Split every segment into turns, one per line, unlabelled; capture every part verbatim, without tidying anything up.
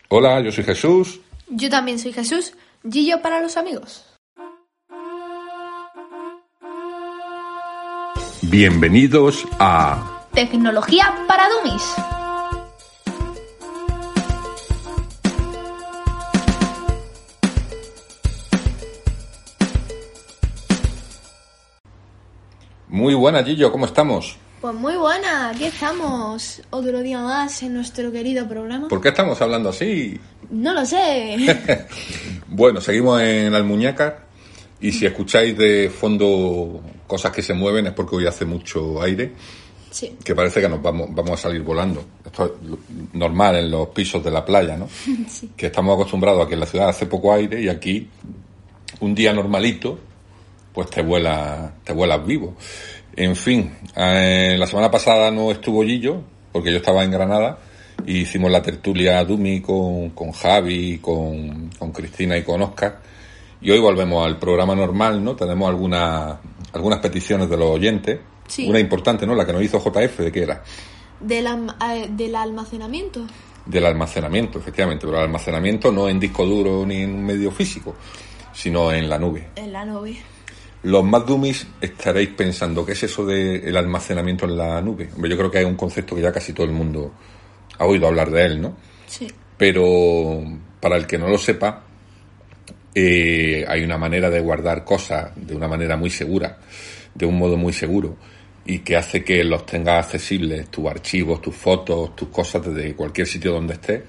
Hola, yo soy Jesús.
Yo también soy Jesús. Gillo para los amigos.
Bienvenidos a
Tecnología para Dummies.
Muy buenas, Gillo, ¿cómo estamos?
Pues muy buena, aquí estamos otro día más en nuestro querido programa.
¿Por qué estamos hablando así?
No lo sé.
Bueno, seguimos en Almuñécar y si escucháis de fondo cosas que se mueven es porque hoy hace mucho aire,
Sí.
que parece que nos vamos, vamos a salir volando. Esto es normal en los pisos de la playa, ¿no?
Sí.
Que estamos acostumbrados a que en la ciudad hace poco aire y aquí un día normalito pues te vuela, te vuelas vivo. En fin, eh, la semana pasada no estuvo Gillo, porque yo estaba en Granada, y hicimos la tertulia Dummy con, con Javi, con, con Cristina y con Óscar, y hoy volvemos al programa normal, ¿no? Tenemos algunas, algunas peticiones de los oyentes,
Sí.
Una importante, ¿no? La que nos hizo J F, ¿de qué era?
Del, am- eh, del almacenamiento.
Del almacenamiento, efectivamente, pero el almacenamiento no en disco duro ni en un medio físico, sino en la nube.
En la nube.
Los más dummies estaréis pensando, ¿qué es eso del almacenamiento en la nube? Hombre, yo creo que es un concepto que ya casi todo el mundo ha oído hablar de él, ¿no?
Sí.
Pero para el que no lo sepa, eh, hay una manera de guardar cosas de una manera muy segura, de un modo muy seguro, y que hace que los tengas accesibles, tus archivos, tus fotos, tus cosas desde cualquier sitio donde estés.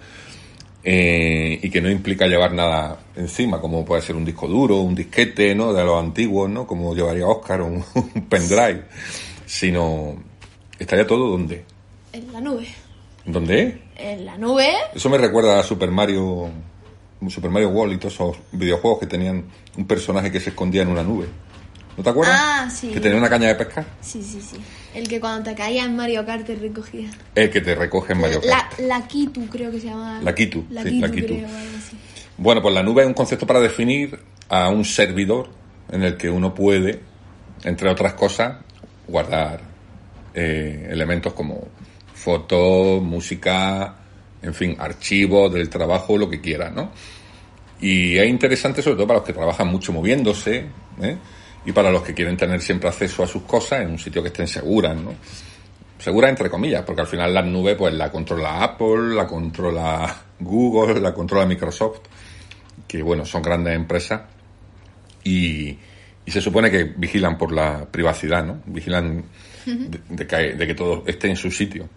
Eh, y que no implica llevar nada encima, como puede ser un disco duro, un disquete, ¿no? De los antiguos, ¿no? Como llevaría Óscar, un, un pendrive, sino estaría todo ¿dónde?
En la nube.
¿Dónde es?
En la nube.
Eso me recuerda a Super Mario, Super Mario World y todos esos videojuegos que tenían un personaje que se escondía en una nube. ¿No te acuerdas?
Ah, sí.
Que tenía una caña de pescar.
Sí, sí, sí. El que cuando te caía en Mario Kart te recogía.
El que te recoge en Mario
La,
Kart.
la Kitu creo que se llama.
La Kitu,
La
sí,
Kitu,
la Kitu.
creo, o algo así.
Bueno, pues la nube es un concepto para definir a un servidor en el que uno puede, entre otras cosas, guardar eh, elementos como fotos, música, en fin, archivos del trabajo, lo que quiera, ¿no? Y es interesante sobre todo para los que trabajan mucho moviéndose, ¿eh? Y para los que quieren tener siempre acceso a sus cosas en un sitio que estén seguras, ¿no? Seguras entre comillas, porque al final la nube pues la controla Apple, la controla Google, la controla Microsoft, que bueno, son grandes empresas y, y se supone que vigilan por la privacidad, ¿no? Vigilan de, de, que, de que todo esté en su sitio.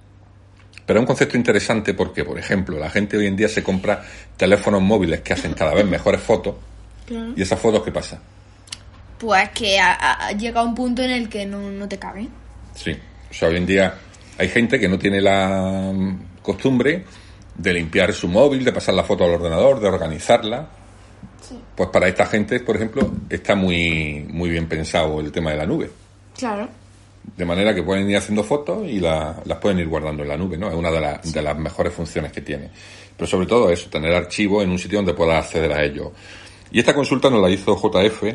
Pero es un concepto interesante porque, por ejemplo, la gente hoy en día se compra teléfonos móviles que hacen cada vez mejores fotos.
Claro.
¿Y esas fotos qué pasa?
Pues que ha, ha llegado un punto en el que no, no te cabe.
Sí, o sea, hoy en día hay gente que no tiene la costumbre de limpiar su móvil, de pasar la foto al ordenador, de organizarla.
Sí.
Pues para esta gente, por ejemplo, está muy, muy bien pensado el tema de la nube.
Claro.
De manera que pueden ir haciendo fotos y la, las pueden ir guardando en la nube, ¿no? Es una de, la, de las mejores funciones que tiene. Pero sobre todo eso, tener archivos en un sitio donde puedas acceder a ellos. Y esta consulta nos la hizo J F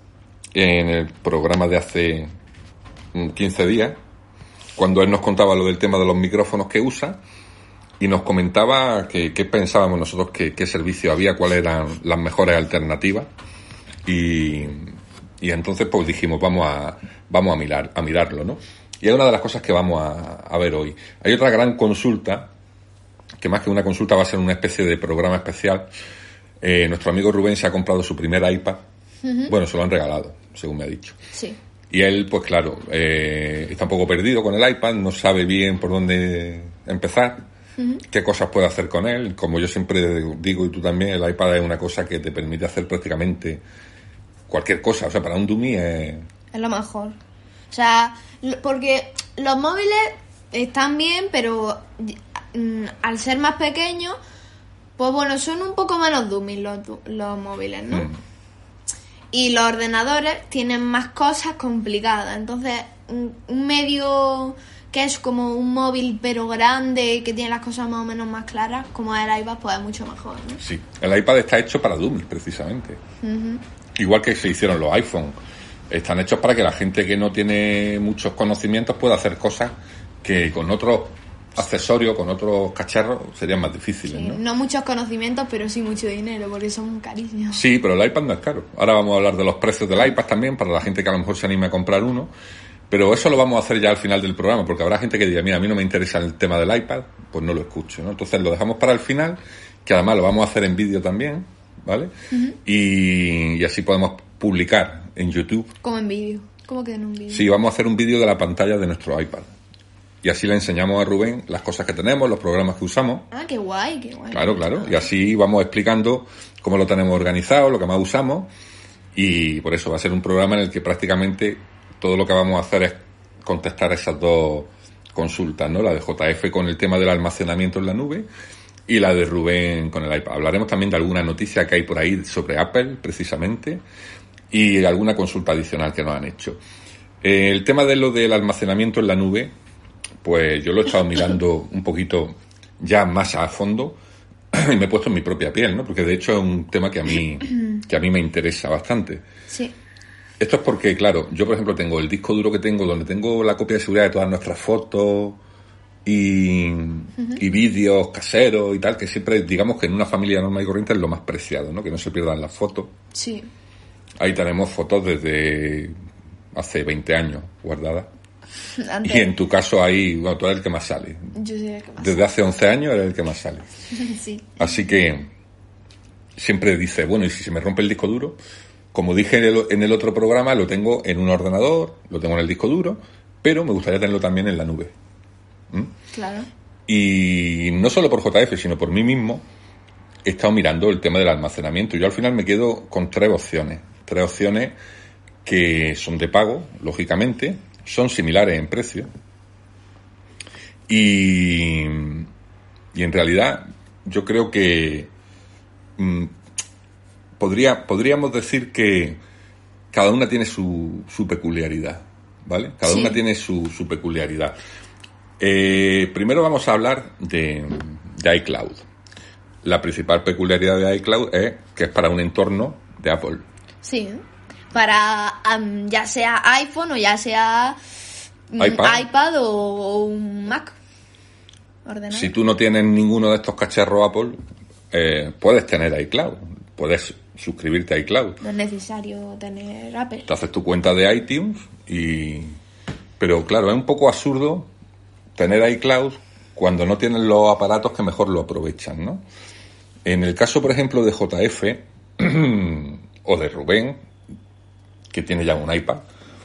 en el programa de hace quince días, cuando él nos contaba lo del tema de los micrófonos que usa y nos comentaba que, qué pensábamos nosotros, que, qué servicio había, cuáles eran las mejores alternativas. Y, y entonces pues dijimos, vamos a vamos a mirar a mirarlo, ¿no? Y es una de las cosas que vamos a, a ver hoy. Hay otra gran consulta, que más que una consulta va a ser una especie de programa especial. Eh, nuestro amigo Rubén se ha comprado su primer iPad. Uh-huh. Bueno, se lo han regalado, según me ha dicho.
Sí.
Y él, pues claro, eh, está un poco perdido con el iPad, no sabe bien por dónde empezar, uh-huh. qué cosas puede hacer con él. Como yo siempre digo, y tú también, el iPad es una cosa que te permite hacer prácticamente cualquier cosa. O sea, para un dummy es...
Es lo mejor. O sea, porque los móviles están bien, pero mm, al ser más pequeños, pues bueno, son un poco menos dummies los, los móviles, ¿no? Mm. Y los ordenadores tienen más cosas complicadas. Entonces, un, un medio que es como un móvil pero grande, que tiene las cosas más o menos más claras, como el iPad, pues es mucho mejor, ¿no?
Sí, el iPad está hecho para dummies, precisamente. Uh-huh. Igual que se hicieron los iPhone. Están hechos para que la gente que no tiene muchos conocimientos pueda hacer cosas que con otros accesorios, con otros cacharros, serían más difíciles,
Sí,
¿no?
no muchos conocimientos, pero sí mucho dinero, porque son carísimos.
Sí, pero el iPad no es caro. Ahora vamos a hablar de los precios del iPad también, para la gente que a lo mejor se anime a comprar uno. Pero eso lo vamos a hacer ya al final del programa, porque habrá gente que diga, mira, a mí no me interesa el tema del iPad, pues no lo escucho, ¿no? Entonces lo dejamos para el final, que además lo vamos a hacer en vídeo también, ¿vale? Uh-huh. Y, y así podemos publicar en YouTube.
Como en vídeo. ¿Cómo que en un vídeo?
Sí, vamos a hacer un vídeo de la pantalla de nuestro iPad. Y así le enseñamos a Rubén las cosas que tenemos, los programas que usamos.
Ah, qué guay, qué guay.
Claro, claro. Y así vamos explicando cómo lo tenemos organizado, lo que más usamos. Y por eso va a ser un programa en el que prácticamente todo lo que vamos a hacer es contestar esas dos consultas, ¿no? La de J F con el tema del almacenamiento en la nube y la de Rubén con el iPad. Hablaremos también de alguna noticia que hay por ahí sobre Apple, precisamente, y alguna consulta adicional que nos han hecho. Eh, el tema de lo del almacenamiento en la nube, pues yo lo he estado mirando un poquito ya más a fondo y me he puesto en mi propia piel, ¿no? Porque de hecho es un tema que a mí, que a mí me interesa bastante.
Sí.
Esto es porque, claro, yo por ejemplo tengo el disco duro que tengo, donde tengo la copia de seguridad de todas nuestras fotos y, uh-huh. y vídeos caseros y tal, que siempre, digamos que en una familia normal y corriente es lo más preciado, ¿no? Que no se pierdan las fotos.
Sí.
Ahí tenemos fotos desde hace veinte años guardadas.
Antes.
Y en tu caso ahí, bueno, tú eres el que más sale.
Yo soy el que más
Desde
sale.
hace once años eres el que más sale.
Sí.
Así que siempre dice, bueno, ¿y si se me rompe el disco duro? Como dije en el, en el otro programa, lo tengo en un ordenador, lo tengo en el disco duro, pero me gustaría tenerlo también en la nube. ¿Mm?
Claro.
Y no solo por J F, sino por mí mismo, he estado mirando el tema del almacenamiento. Yo al final me quedo con tres opciones. Tres opciones que son de pago, lógicamente, son similares en precio. Y, y en realidad yo creo que mmm, podría, podríamos decir que cada una tiene su, su peculiaridad, ¿vale? Cada sí. una tiene su, su peculiaridad. Eh, primero vamos a hablar de, de iCloud. La principal peculiaridad de iCloud es que es para un entorno de Apple.
Sí, para um, ya sea iPhone o ya sea um, iPad, iPad o, o un Mac. Ordenador.
Si tú no tienes ninguno de estos cacharros Apple, eh, puedes tener iCloud, puedes suscribirte a iCloud.
No es necesario tener Apple.
Te haces tu cuenta de iTunes y... Pero claro, es un poco absurdo tener iCloud cuando no tienes los aparatos que mejor lo aprovechan, ¿no? En el caso, por ejemplo, de J F o de Rubén, que tiene ya un iPad,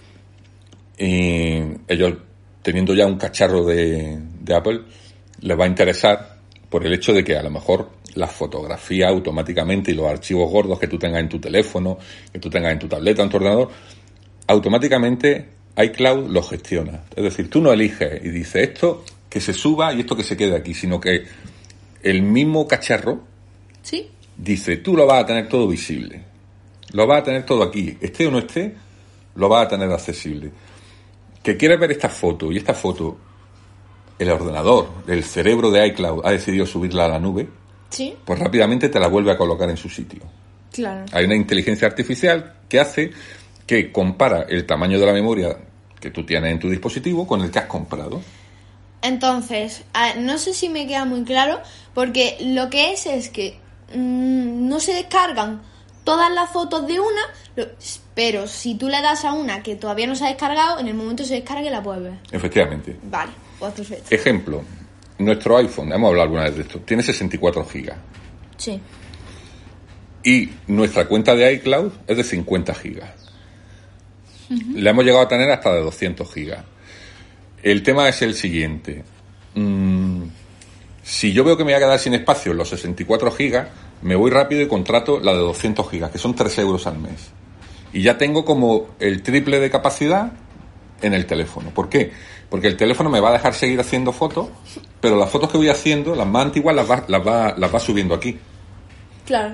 y ellos teniendo ya un cacharro de, de Apple, les va a interesar por el hecho de que a lo mejor las fotografías automáticamente y los archivos gordos que tú tengas en tu teléfono, que tú tengas en tu tableta, en tu ordenador, automáticamente iCloud lo gestiona. Es decir, tú no eliges y dices esto que se suba y esto que se quede aquí, sino que el mismo cacharro
¿sí?
dice, tú lo vas a tener todo visible, lo vas a tener todo aquí, esté o no esté, lo vas a tener accesible. Que quieres ver esta foto y esta foto, el ordenador, el cerebro de iCloud ha decidido subirla a la nube,
¿sí?
Pues rápidamente te la vuelve a colocar en su sitio.
Claro.
Hay una inteligencia artificial que hace que compara el tamaño de la memoria que tú tienes en tu dispositivo con el que has comprado.
Entonces, no sé si me queda muy claro, porque lo que es es que mmm, no se descargan todas las fotos de una, pero si tú le das a una que todavía no se ha descargado, en el momento se descargue la puedes ver.
Efectivamente.
Vale, pues perfecto.
Ejemplo, nuestro iPhone, hemos hablado alguna vez de esto, tiene sesenta y cuatro gigas.
Sí.
Y nuestra cuenta de iCloud es de cincuenta gigas. Uh-huh. Le hemos llegado a tener hasta de doscientos gigas. El tema es el siguiente. Mm, si yo veo que me voy a quedar sin espacio en los sesenta y cuatro gigas, me voy rápido y contrato la de doscientos gigas, que son tres euros al mes. Y ya tengo como el triple de capacidad en el teléfono. ¿Por qué? Porque el teléfono me va a dejar seguir haciendo fotos, pero las fotos que voy haciendo, las más antiguas, las va, las va, las va subiendo aquí.
Claro.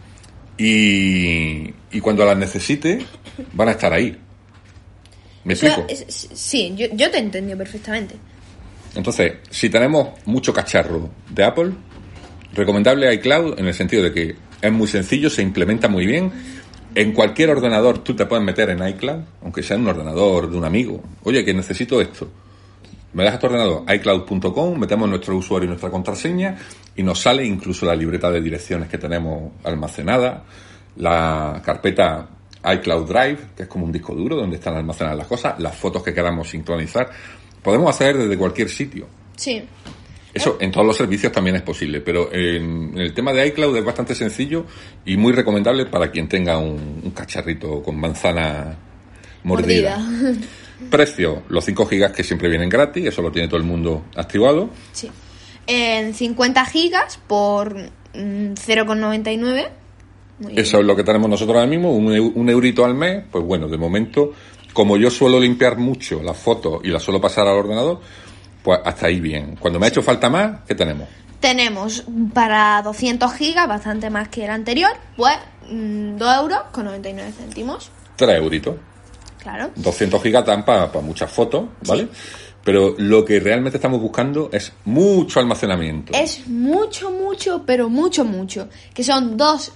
Y, y cuando las necesite, van a estar ahí. ¿Me explico?
O sea, es, sí, yo, yo te entiendo perfectamente.
Entonces, si tenemos mucho cacharro de Apple, recomendable iCloud en el sentido de que es muy sencillo, se implementa muy bien. En cualquier ordenador tú te puedes meter en iCloud, aunque sea en un ordenador de un amigo. Oye, que necesito esto. me dejas tu ordenador, iCloud punto com, metemos nuestro usuario y nuestra contraseña y nos sale incluso la libreta de direcciones que tenemos almacenada, la carpeta iCloud Drive, que es como un disco duro donde están almacenadas las cosas, las fotos que queramos sincronizar. Podemos hacer desde cualquier sitio.
Sí.
Eso en todos los servicios también es posible, pero en, en el tema de iCloud es bastante sencillo y muy recomendable para quien tenga un, un cacharrito con manzana mordida.
Mordida.
Precio, los cinco gigas que siempre vienen gratis, eso lo tiene todo el mundo activado.
Sí. En cincuenta gigas por mm, cero coma noventa y nueve. Muy
Eso
bien.
es lo que tenemos nosotros ahora mismo, un, eu- un eurito al mes. Pues bueno, de momento, como yo suelo limpiar mucho las fotos y las suelo pasar al ordenador, pues hasta ahí bien. Cuando me ha hecho falta más, ¿qué tenemos?
Tenemos para doscientos gigas, bastante más que el anterior, pues mm, dos euros con noventa y nueve céntimos.
Tres euritos.
Claro.
doscientos gigas dan para muchas fotos, ¿vale? Pero lo que realmente estamos buscando es mucho almacenamiento.
Es mucho, mucho, pero mucho, mucho. Que son dos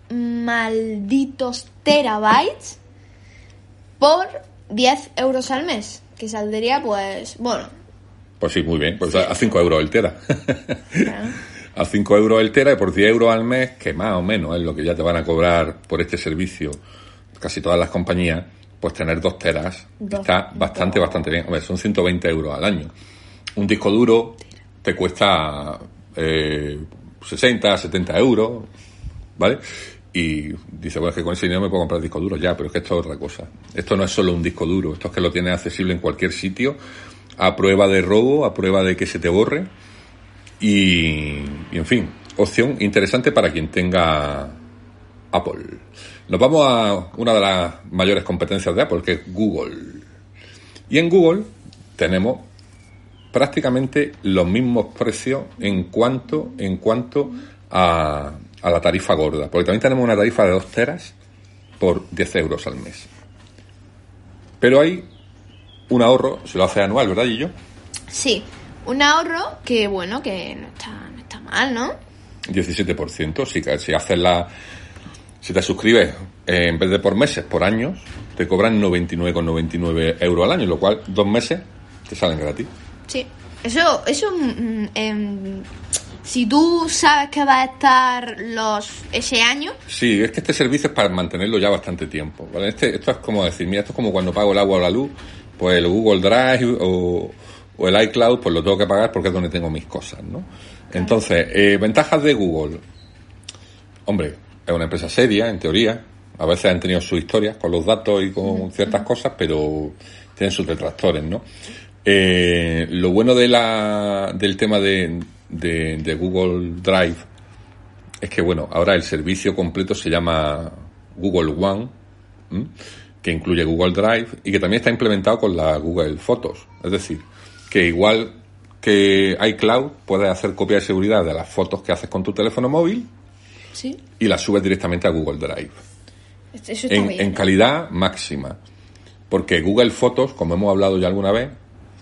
malditos terabytes por diez euros al mes. Que saldría, pues, bueno.
Pues sí, muy bien. Pues a cinco euros el tera.
Claro.
A cinco euros el tera y por diez euros al mes, que más o menos es lo que ya te van a cobrar por este servicio casi todas las compañías, pues tener dos teras
Dos.
está bastante, bastante bien. Hombre, son ciento veinte euros al año. Un disco duro te cuesta eh, sesenta, setenta euros, ¿vale? Y dice, bueno, es que con ese dinero me puedo comprar disco duro ya, pero es que esto es otra cosa. Esto no es solo un disco duro, esto es que lo tienes accesible en cualquier sitio, a prueba de robo, a prueba de que se te borre. Y, y en fin, opción interesante para quien tenga Apple. Nos vamos a una de las mayores competencias de Apple, que es Google. Y en Google tenemos prácticamente los mismos precios en cuanto, en cuanto a, a la tarifa gorda. Porque también tenemos una tarifa de dos teras por diez euros al mes. Pero hay un ahorro, si lo hace anual, ¿verdad, Gillo?
Sí, un ahorro que, bueno, que no está, no está mal, ¿no?
diecisiete por ciento. Si, si haces la... Si te suscribes, eh, en vez de por meses, por años, te cobran noventa y nueve con noventa y nueve euros al año, lo cual dos meses te salen gratis.
Sí. Eso, eso, mm, em, si tú sabes que va a estar los ese año,
Sí, es que este servicio es para mantenerlo ya bastante tiempo, ¿vale? Este, esto es como decir, mira, esto es como cuando pago el agua o la luz, pues el Google Drive o, o el iCloud, pues lo tengo que pagar porque es donde tengo mis cosas, ¿no? Entonces, eh, ventajas de Google. Hombre, es una empresa seria, en teoría. A veces han tenido sus historias con los datos y con ciertas cosas, pero tienen sus detractores, ¿no? Eh, lo bueno de la, del tema de, de, de Google Drive es que, bueno, ahora el servicio completo se llama Google One, ¿m? que incluye Google Drive y que también está implementado con la Google Fotos. Es decir, que igual que iCloud, puedes hacer copia de seguridad de las fotos que haces con tu teléfono móvil
sí,
y las subes directamente a Google Drive.
eso está
En,
bien.
en calidad máxima. Porque Google Fotos, como hemos hablado ya alguna vez,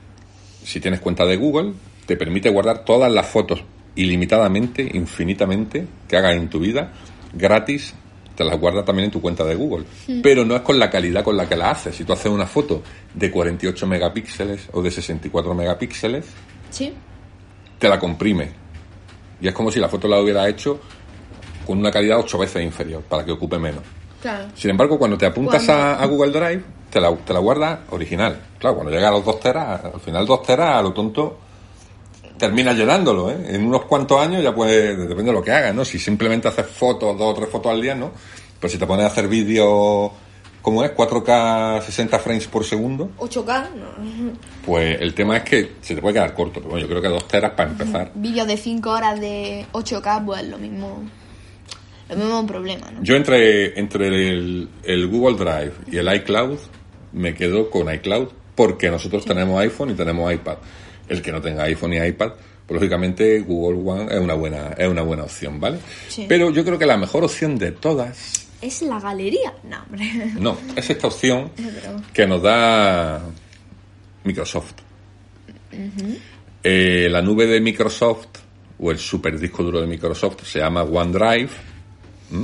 si tienes cuenta de Google, te permite guardar todas las fotos ilimitadamente, infinitamente, que hagas en tu vida, gratis, te las guarda también en tu cuenta de Google. Mm. Pero no es con la calidad con la que la haces. Si tú haces una foto de cuarenta y ocho megapíxeles o de sesenta y cuatro megapíxeles,
sí,
te la comprime. Y es como si la foto la hubiera hecho con una calidad ocho veces inferior, para que ocupe menos.
claro.
Sin embargo, cuando te apuntas a, a Google Drive, te la, te la guardas original. Claro, cuando llega a los dos teras, al final dos teras, a lo tonto, terminas llenándolo, ¿eh? En unos cuantos años ya puede, depende de lo que hagas, ¿no? Si simplemente haces fotos, dos o tres fotos al día, ¿no? Pero si te pones a hacer vídeos, ¿cómo es? cuatro K, sesenta frames por segundo.
ocho K, no.
Pues el tema es que se te puede quedar corto, pero bueno, yo creo que dos teras para empezar.
Vídeos de cinco horas de ocho K, pues lo mismo... Lo mismo problema, ¿no?
Yo entre, entre el, el Google Drive y el iCloud me quedo con iCloud porque nosotros sí. tenemos iPhone y tenemos iPad. El que no tenga iPhone y iPad, pues lógicamente Google One es una buena, es una buena opción, ¿vale? Sí. Pero yo creo que la mejor opción de todas...
¿Es la galería? No, hombre.
No, es esta opción que nos da Microsoft. Uh-huh. Eh, la nube de Microsoft o el super disco duro de Microsoft se llama OneDrive. ¿Mm?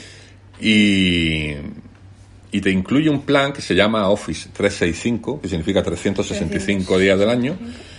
Y, y te incluye un plan que se llama Office trescientos sesenta y cinco, que significa trescientos sesenta y cinco días del año,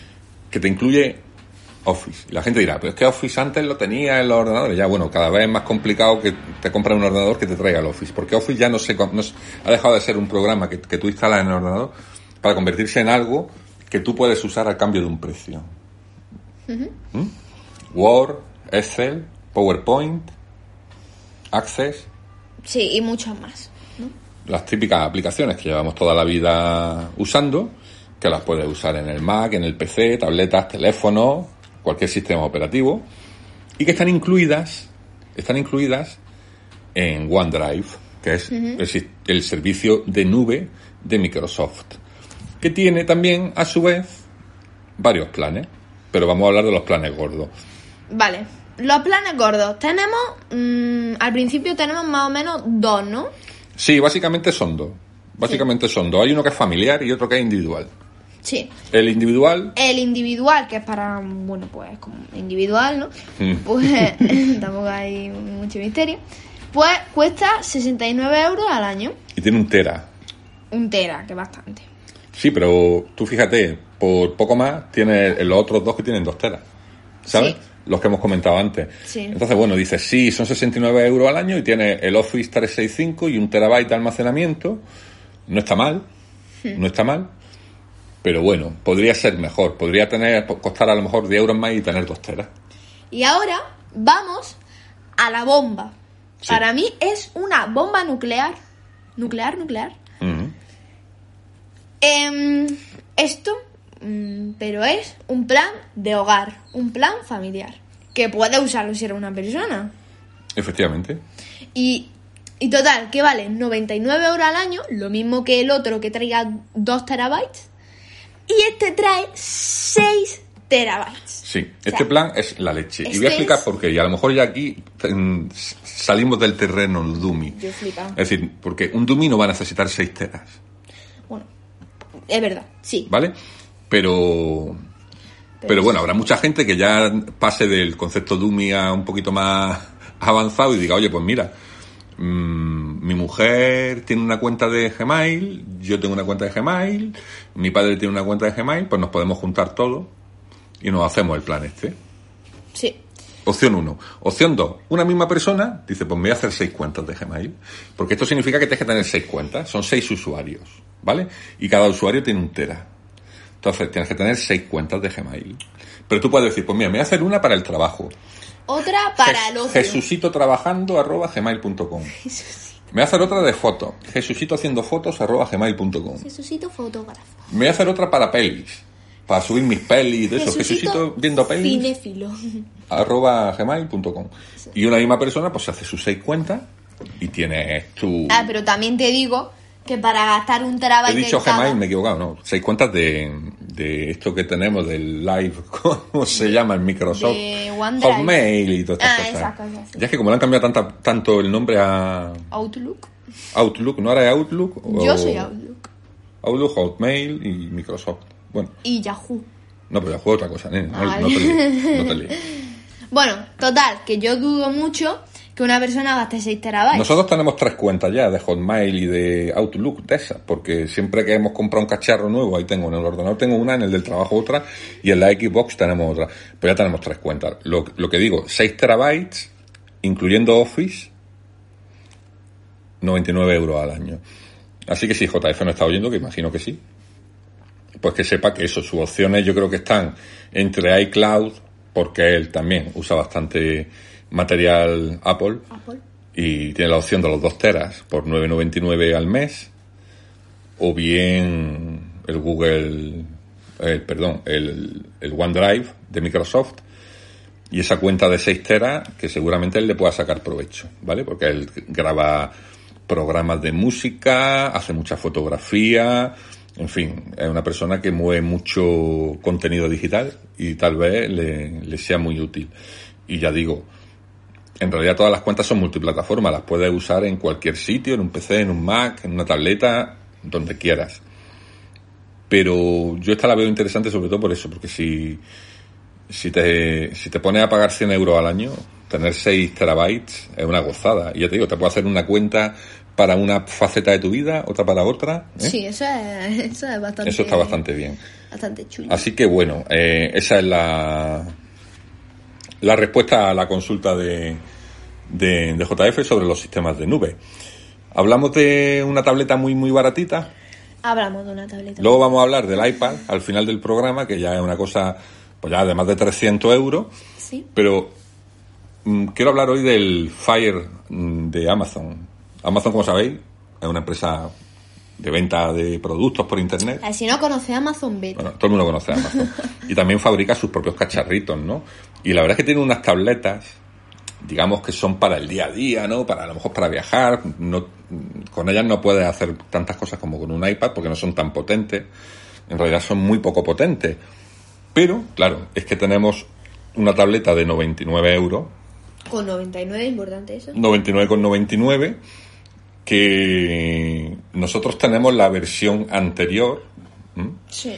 que te incluye Office. Y la gente dirá, pero es que Office antes lo tenía en los ordenadores. Ya, bueno, cada vez es más complicado que te compres un ordenador que te traiga el Office, porque Office ya no se, no se ha dejado de ser un programa que, que tú instalas en el ordenador para convertirse en algo que tú puedes usar al cambio de un precio. Uh-huh. ¿Mm? Word, Excel, PowerPoint, Access.
Sí, y muchas más, ¿no?
Las típicas aplicaciones que llevamos toda la vida usando, que las puedes usar en el Mac, en el P C, tabletas, teléfonos, cualquier sistema operativo, y que están incluidas, están incluidas en OneDrive, que es uh-huh. el, el servicio de nube de Microsoft, que tiene también, a su vez, varios planes, pero vamos a hablar de los planes gordos.
Vale, los planes gordos, tenemos, mmm, al principio tenemos más o menos dos, ¿no?
Sí, básicamente son dos, básicamente sí. son dos, hay uno que es familiar y otro que es individual.
Sí.
El individual.
El individual, que es para, bueno, pues como individual, ¿no? Mm. Pues tampoco hay mucho misterio. Pues cuesta sesenta y nueve euros al año.
Y tiene un tera.
Un tera, que es bastante.
Sí, pero tú fíjate, por poco más tiene los otros dos que tienen dos teras. ¿Sabes? Sí. Los que hemos comentado antes.
Sí.
Entonces, bueno, dices, sí, son sesenta y nueve euros al año y tiene el Office trescientos sesenta y cinco y un terabyte de almacenamiento. No está mal. Hmm. No está mal. Pero bueno, podría ser mejor. Podría tener costar a lo mejor diez euros más y tener dos teras.
Y ahora vamos a la bomba. Sí. Para mí es una bomba nuclear. Nuclear, nuclear.
Uh-huh.
Eh, esto, mm, pero es un plan de hogar. Un plan familiar. Que puede usarlo si eres una persona.
Efectivamente.
Y... Y total, que vale noventa y nueve euros al año. Lo mismo que el otro que traiga dos terabytes. Y este trae seis terabytes.
Sí, este o sea, plan es la leche. Este y voy a explicar es... por qué. Y a lo mejor ya aquí mm, salimos del terreno del dummy.
Yo flipa.
Es decir, porque un dummy no va a necesitar seis teras.
Bueno, es verdad, sí.
¿Vale? Pero... Pero, pero bueno, habrá mucha gente que ya pase del concepto dummy a un poquito más avanzado y diga, oye, pues mira... Mm, mi mujer tiene una cuenta de Gmail, yo tengo una cuenta de Gmail, mi padre tiene una cuenta de Gmail, pues nos podemos juntar todos y nos hacemos el plan este.
Sí.
Opción uno. Opción dos. Una misma persona dice, pues me voy a hacer seis cuentas de Gmail, porque esto significa que tienes que tener seis cuentas, son seis usuarios, ¿vale? Y cada usuario tiene un tera. Entonces tienes que tener seis cuentas de Gmail. Pero tú puedes decir, pues mira, me voy a hacer una para el trabajo.
Otra para el ocio.
Jesucito trabajando arroba gmail punto com. Me voy a hacer otra de fotos. Jesucito haciendo fotos arroba gmail punto com.
Jesucito fotógrafo.
Me voy a hacer otra para pelis. Para subir mis pelis y de eso. Jesucito viendo pelis.
Cinéfilo.
Arroba gmail punto com. Sí. Y una misma persona pues se hace sus seis cuentas y tiene tu...
Ah, pero también te digo que para gastar un terabyte...
He dicho
de cada...
Gmail, me he equivocado, no. Seis cuentas de, de esto que tenemos del Live, ¿cómo se llama? El Microsoft.
De OneDrive.
Hotmail y todas estas
ah,
cosas.
Esas cosas sí.
Ya es que como le han cambiado tanta, tanto el nombre a...
Outlook.
Outlook, ¿no era Outlook? O...
Yo soy Outlook.
Outlook, Hotmail y Microsoft. Bueno.
Y Yahoo.
No, pero Yahoo es otra cosa, ¿eh? No,
vale.
no te líes, no te líes.
Bueno, total, que yo dudo mucho que una persona gaste seis terabytes.
Nosotros tenemos tres cuentas ya de Hotmail y de Outlook de esas, porque siempre que hemos comprado un cacharro nuevo, ahí tengo en el ordenador tengo una, en el del trabajo otra, y en la Xbox tenemos otra. Pero ya tenemos tres cuentas. Lo, lo que digo, seis terabytes, incluyendo Office, noventa y nueve euros al año. Así que si J F no está oyendo, que imagino que sí, pues que sepa que eso, sus opciones yo creo que están entre iCloud, porque él también usa bastante material Apple,
Apple,
y tiene la opción de los dos teras por nueve noventa y nueve al mes, o bien el Google, eh, perdón, el, el OneDrive de Microsoft, y esa cuenta de seis teras que seguramente él le pueda sacar provecho, ¿vale? Porque él graba programas de música, hace mucha fotografía, en fin, es una persona que mueve mucho contenido digital y tal vez le, le sea muy útil. Y ya digo, en realidad todas las cuentas son multiplataformas, las puedes usar en cualquier sitio, en un P C, en un Mac, en una tableta, donde quieras. Pero yo esta la veo interesante sobre todo por eso, porque si, si te, si te pones a pagar cien euros al año, tener seis terabytes es una gozada. Y ya te digo, te puedes hacer una cuenta para una faceta de tu vida, otra para otra. ¿eh?
Sí, eso es, eso es bastante...
Eso está bastante bien.
Bastante chulo.
Así que bueno, eh, esa es la, la respuesta a la consulta de, de, de J F sobre los sistemas de nube. Hablamos de una tableta muy, muy baratita.
Hablamos de una tableta.
Luego vamos a hablar del iPad al final del programa, que ya es una cosa, pues ya de más de trescientos euros.
Sí.
Pero mmm, quiero hablar hoy del Fire mmm, de Amazon. Amazon, como sabéis, es una empresa de venta de productos por internet.
Si no conoce Amazon, vete.
Bueno, todo el mundo conoce a Amazon. Y también fabrica sus propios cacharritos, ¿no? Y la verdad es que tiene unas tabletas, digamos que son para el día a día, ¿no? Para a lo mejor para viajar. No, con ellas no puedes hacer tantas cosas como con un iPad porque no son tan potentes. En realidad son muy poco potentes. Pero, claro, es que tenemos una tableta de noventa y nueve euros.
Con noventa y nueve, importante eso.
noventa y nueve con noventa y nueve, que nosotros tenemos la versión anterior. ¿m?
Sí.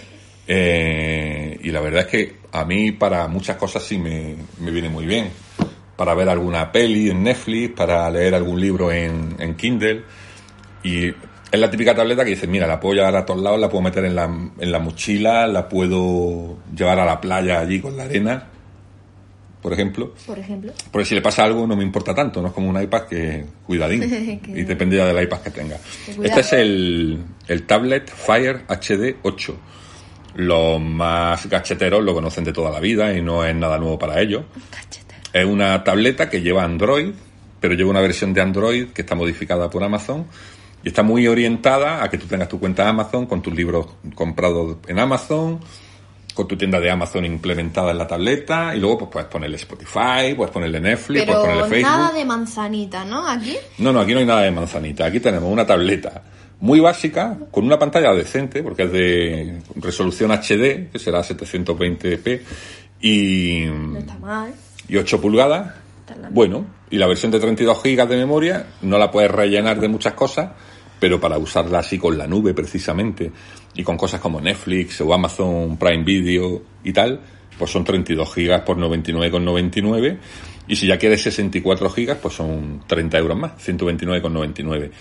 Eh, y la verdad es que a mí para muchas cosas sí me, me viene muy bien. Para ver alguna peli en Netflix, para leer algún libro en, en Kindle. Y es la típica tableta que dices, mira, la puedo llevar a todos lados, la puedo meter en la, en la mochila, la puedo llevar a la playa allí con la arena, por ejemplo.
Por ejemplo.
Porque si le pasa algo no me importa tanto, no es como un iPad que cuidadín. que... Y depende ya del iPad que tenga. Que este es el, el tablet Fire H D ocho. Los más gacheteros lo conocen de toda la vida y no es nada nuevo para ellos. Es una tableta que lleva Android, pero lleva una versión de Android que está modificada por Amazon y está muy orientada a que tú tengas tu cuenta de Amazon con tus libros comprados en Amazon, con tu tienda de Amazon implementada en la tableta y luego pues puedes ponerle Spotify, puedes ponerle Netflix,
pero
puedes ponerle Facebook.
Nada de manzanita, ¿no? Aquí.
No, no, aquí no hay nada de manzanita. Aquí tenemos una tableta muy básica, con una pantalla decente, porque es de resolución H D, que será setecientos veinte p, y...
No está mal.
Y ocho pulgadas, bueno, y la versión de treinta y dos gigas de memoria no la puedes rellenar de muchas cosas, pero para usarla así con la nube precisamente, y con cosas como Netflix o Amazon Prime Video y tal, pues son treinta y dos gigas por noventa y nueve con noventa y nueve, y si ya quieres sesenta y cuatro gigas, pues son treinta euros más, ciento veintinueve con noventa y nueve.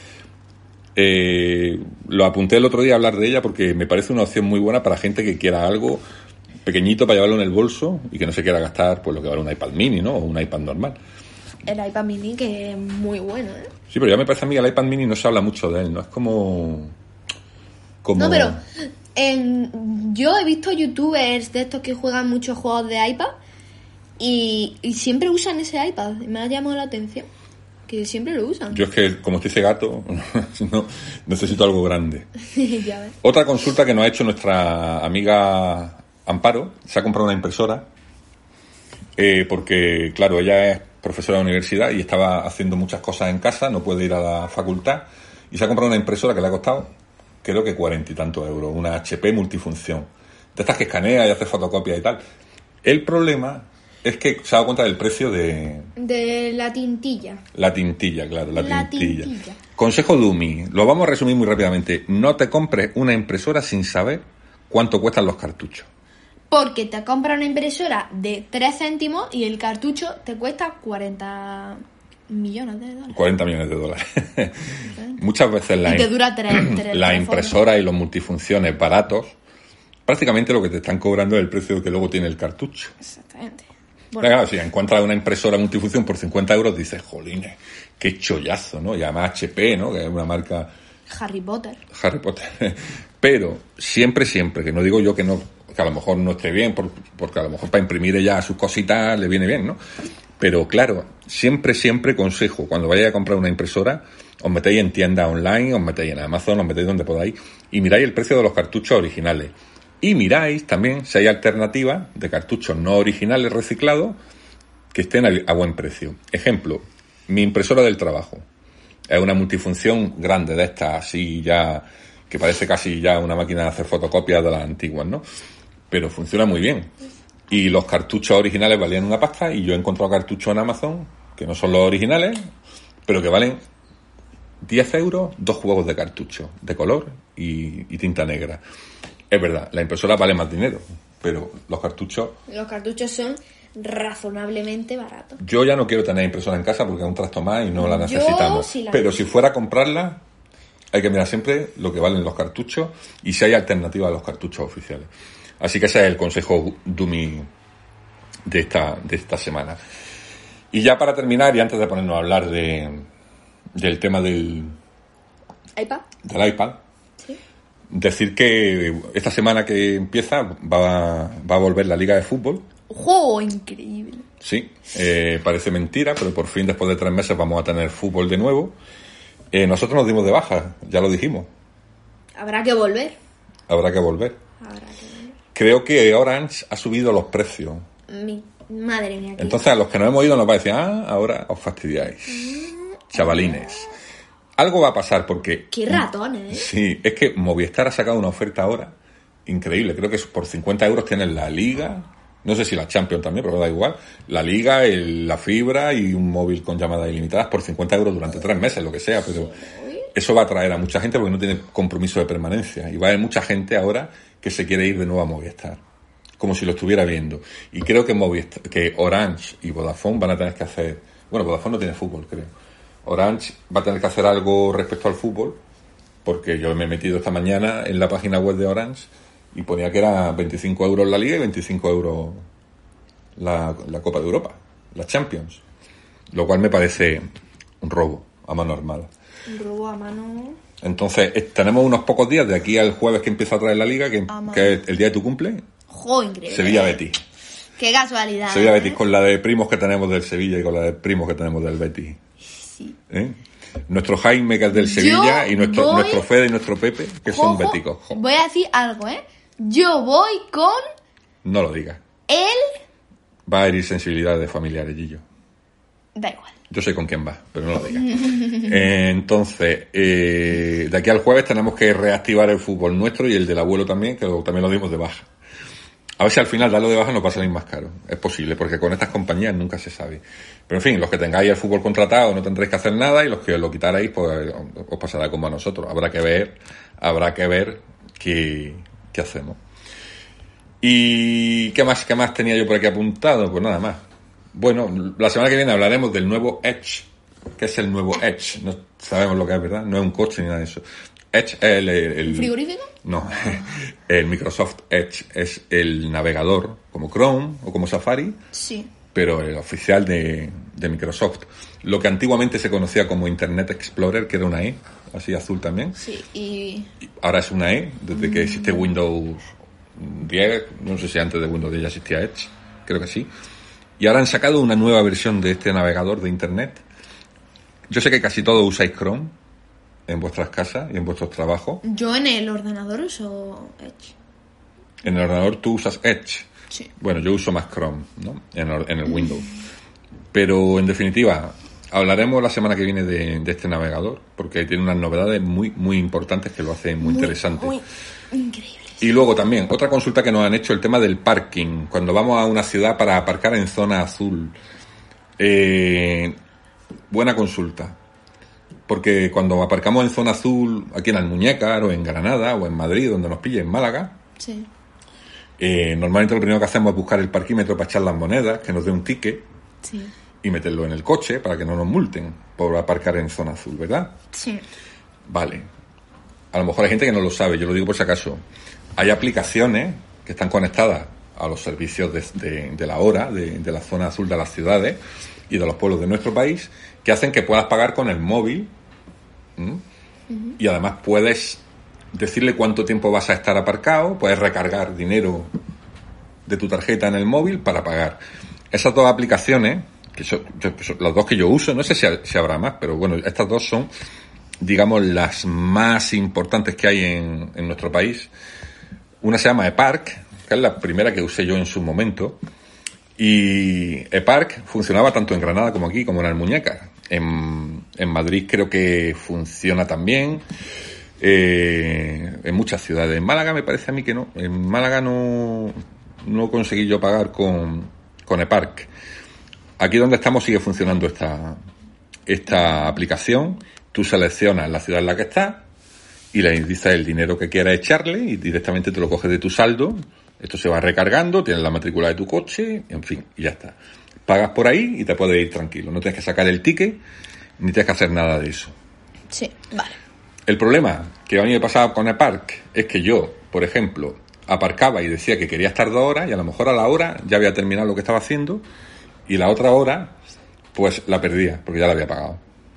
Eh, lo apunté el otro día a hablar de ella porque me parece una opción muy buena para gente que quiera algo pequeñito para llevarlo en el bolso y que no se quiera gastar pues lo que vale un iPad mini, ¿no? O un iPad normal.
El iPad mini que es muy bueno, ¿eh?
Sí, pero ya me parece a mí que el iPad mini no se habla mucho de él, ¿no? Es como... como...
No, pero en, yo he visto youtubers de estos que juegan muchos juegos de iPad y, y siempre usan ese iPad. Me ha llamado la atención que siempre lo usan.
Yo es que, como estoy ese gato, no, necesito algo grande.
Ya ves.
Otra consulta que nos ha hecho nuestra amiga Amparo, se ha comprado una impresora, eh, porque, claro, ella es profesora de universidad y estaba haciendo muchas cosas en casa, no puede ir a la facultad, y se ha comprado una impresora que le ha costado, creo que cuarenta y tantos euros, una H P multifunción, de estas que escanea y hace fotocopias y tal. El problema es que se ha dado cuenta del precio de...
De la tintilla.
La tintilla, claro, la,
la
tintilla.
tintilla.
Consejo Dumi, lo vamos a resumir muy rápidamente. No te compres una impresora sin saber cuánto cuestan los cartuchos.
Porque te compras una impresora de tres céntimos y el cartucho te cuesta cuarenta millones de dólares.
cuarenta millones de dólares. Muchas veces la,
y te dura tres, tres,
la
tres
impresora y los multifunciones baratos, prácticamente lo que te están cobrando es el precio que luego tiene el cartucho.
Exactamente.
Bueno, claro, si encuentras una impresora multifunción por cincuenta euros, dices, jolines, qué chollazo, ¿no? Y además H P, ¿no? Que es una marca...
Harry Potter.
Harry Potter. Pero siempre, siempre, que no digo yo que no, que a lo mejor no esté bien, por, porque a lo mejor para imprimir ella sus cositas le viene bien, ¿no? Pero claro, siempre, siempre consejo, cuando vayáis a comprar una impresora, os metéis en tiendas online, os metéis en Amazon, os metéis donde podáis, y miráis el precio de los cartuchos originales. Y miráis también si hay alternativas de cartuchos no originales reciclados que estén a buen precio. Ejemplo, mi impresora del trabajo. Es una multifunción grande de estas, así ya, que parece casi ya una máquina de hacer fotocopias de las antiguas, ¿no? Pero funciona muy bien. Y los cartuchos originales valían una pasta y yo he encontrado cartuchos en Amazon que no son los originales, pero que valen diez euros, dos juegos de cartucho, de color y, y tinta negra. Es verdad, la impresora vale más dinero, pero los cartuchos...
Los cartuchos son razonablemente barato.
Yo ya no quiero tener impresora en casa porque es un trasto más y no la necesitamos.
Sí la
Pero si fuera a comprarla, hay que mirar siempre lo que valen los cartuchos y si hay alternativas a los cartuchos oficiales. Así que ese es el consejo Dummy de esta, de esta semana. Y ya para terminar, y antes de ponernos a hablar de del tema del
iPad,
del iPad,
¿sí?
Decir que esta semana que empieza va, va a volver la Liga de Fútbol.
¡Oh, increíble!
Sí, eh, parece mentira, pero por fin después de tres meses vamos a tener fútbol de nuevo. Eh, nosotros nos dimos de baja, ya lo dijimos.
Habrá que volver.
Habrá que volver.
Habrá que volver.
Creo que Orange ha subido los precios.
Mi madre mía. ¿Qué?
Entonces a los que no hemos ido nos va a decir, ah, ahora os fastidiáis. Mm, chavalines. Algo va a pasar porque...
¡Qué ratones! ¿eh?
Sí, es que Movistar ha sacado una oferta ahora increíble. Creo que por cincuenta euros tienen la Liga, no sé si la Champions también, pero da igual. La Liga, el, la fibra y un móvil con llamadas ilimitadas por cincuenta euros durante tres meses, lo que sea. Pero eso va a atraer a mucha gente porque no tiene compromiso de permanencia. Y va a haber mucha gente ahora que se quiere ir de nuevo a Movistar, como si lo estuviera viendo. Y creo que Movistar, que Orange y Vodafone van a tener que hacer... Bueno, Vodafone no tiene fútbol, creo. Orange va a tener que hacer algo respecto al fútbol, porque yo me he metido esta mañana en la página web de Orange y ponía que era veinticinco euros la Liga y veinticinco euros la, la Copa de Europa, la Champions. Lo cual me parece un robo a mano armada.
Un robo a mano...
Entonces, eh, tenemos unos pocos días de aquí al jueves que empieza a traer la Liga, que, que es el día de tu cumple.
¡Jo, increíble!
Sevilla-Betis.
¡Qué casualidad!
Sevilla-Betis,
¿eh?
con la de primos que tenemos del Sevilla y con la de primos que tenemos del Betis.
Sí.
¿Eh? Nuestro Jaime, que es del Sevilla,
Yo
y nuestro,
voy...
nuestro Fede y nuestro Pepe, que
jo,
son
jo,
béticos. Jo.
Voy a decir algo, ¿eh? Yo voy con...
No lo digas.
El...
Va a herir sensibilidades familiares, Gillo.
Da igual.
Yo sé con quién va, pero no lo digas. eh, entonces, eh, de aquí al jueves tenemos que reactivar el fútbol nuestro y el del abuelo también, que lo, también lo dimos de baja. A ver si al final darlo de baja nos va a salir más caro. Es posible, porque con estas compañías nunca se sabe. Pero en fin, los que tengáis el fútbol contratado no tendréis que hacer nada y los que lo quitaréis, pues os pasará como a nosotros. Habrá que ver, habrá que ver qué, qué hacemos. ¿Y qué más, qué más tenía yo por aquí apuntado? Pues nada más. Bueno, la semana que viene hablaremos del nuevo Edge. ¿Qué es el nuevo Edge? No sabemos lo que es, ¿verdad? No es un coche ni nada de eso. Edge es el... el, el
¿frigorífico?
No, el Microsoft Edge es el navegador como Chrome o como Safari,
sí,
pero el oficial de, de Microsoft. Lo que antiguamente se conocía como Internet Explorer, que era una E, así azul también.
Sí, y...
Ahora es una E, desde que existe Windows diez, no sé si antes de Windows diez ya existía Edge, creo que sí. Y ahora han sacado una nueva versión de este navegador de Internet. Yo sé que casi todos usáis Chrome en vuestras casas y en vuestros trabajos.
Yo en el ordenador uso Edge.
En el ordenador tú usas Edge.
Sí.
Bueno, yo uso más Chrome, ¿no? En el, en el Windows. Pero, en definitiva, hablaremos la semana que viene de, de este navegador, porque tiene unas novedades muy, muy importantes que lo hacen muy, muy interesante.
Muy increíble.
Y luego también, otra consulta que nos han hecho, el tema del parking. Cuando vamos a una ciudad para aparcar en zona azul. Eh, buena consulta. Porque cuando aparcamos en zona azul, aquí en Almuñécar, o en Granada, o en Madrid, donde nos pille, en Málaga,
sí.
eh, normalmente lo primero que hacemos es buscar el parquímetro para echar las monedas, que nos dé un ticket,
sí,
y meterlo en el coche para que no nos multen por aparcar en zona azul, ¿verdad?
Sí.
Vale. A lo mejor hay gente que no lo sabe, yo lo digo por si acaso. Hay aplicaciones que están conectadas a los servicios de, de, de la hora, de, de la zona azul de las ciudades y de los pueblos de nuestro país, que hacen que puedas pagar con el móvil. ¿Mm? Uh-huh. Y además puedes decirle cuánto tiempo vas a estar aparcado, puedes recargar dinero de tu tarjeta en el móvil para pagar. Esas dos aplicaciones, que son, son las dos que yo uso, no sé si, si habrá más, pero bueno, estas dos son, digamos, las más importantes que hay en, en nuestro país. Una se llama ePark, que es la primera que usé yo en su momento, y ePark funcionaba tanto en Granada como aquí, como en Almuñécar. En, en Madrid creo que funciona también, eh, en muchas ciudades. En Málaga me parece a mí que no. En Málaga no, no conseguí yo pagar con, con ePark. Aquí donde estamos sigue funcionando esta, esta aplicación. Tú seleccionas la ciudad en la que estás y le dices el dinero que quieras echarle y directamente te lo coges de tu saldo Esto se va recargando, tienes la matrícula de tu coche, en fin, y ya está. Pagas por ahí y te puedes ir tranquilo. No tienes que sacar el ticket, ni tienes que hacer nada de eso.
Sí, vale.
El problema que a mí me pasaba con ePark es que yo, por ejemplo, aparcaba y decía que quería estar dos horas y a lo mejor a la hora ya había terminado lo que estaba haciendo y la otra hora pues la perdía porque ya la había pagado.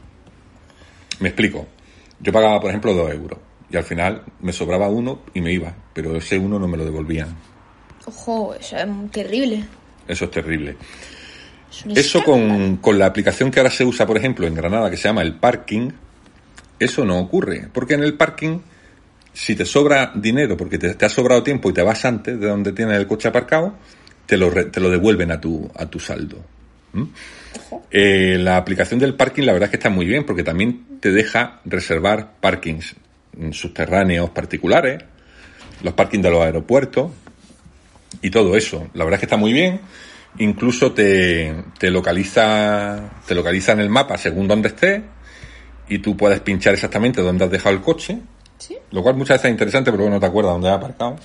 Me explico. Yo pagaba, por ejemplo, dos euros y al final me sobraba uno y me iba, pero ese uno no me lo devolvían.
Ojo, eso es terrible.
Eso es terrible.
Es un
Eso
escándalo.
con, con la aplicación que ahora se usa, por ejemplo, en Granada, que se llama el Parking, eso no ocurre, porque en el parking, si te sobra dinero, porque te, te ha sobrado tiempo y te vas antes de donde tienes el coche aparcado, te lo, re, te lo devuelven a tu, a tu saldo. ¿Mm? Eh, la aplicación del parking, la verdad es que está muy bien, porque también te deja reservar parkings subterráneos particulares, los parkings de los aeropuertos y todo eso. La verdad es que está muy bien. Incluso te, te localiza, te localiza en el mapa según donde estés. Y tú puedes pinchar exactamente dónde has dejado el coche,
¿Sí?
lo cual muchas veces es interesante, pero no te acuerdas dónde has aparcado.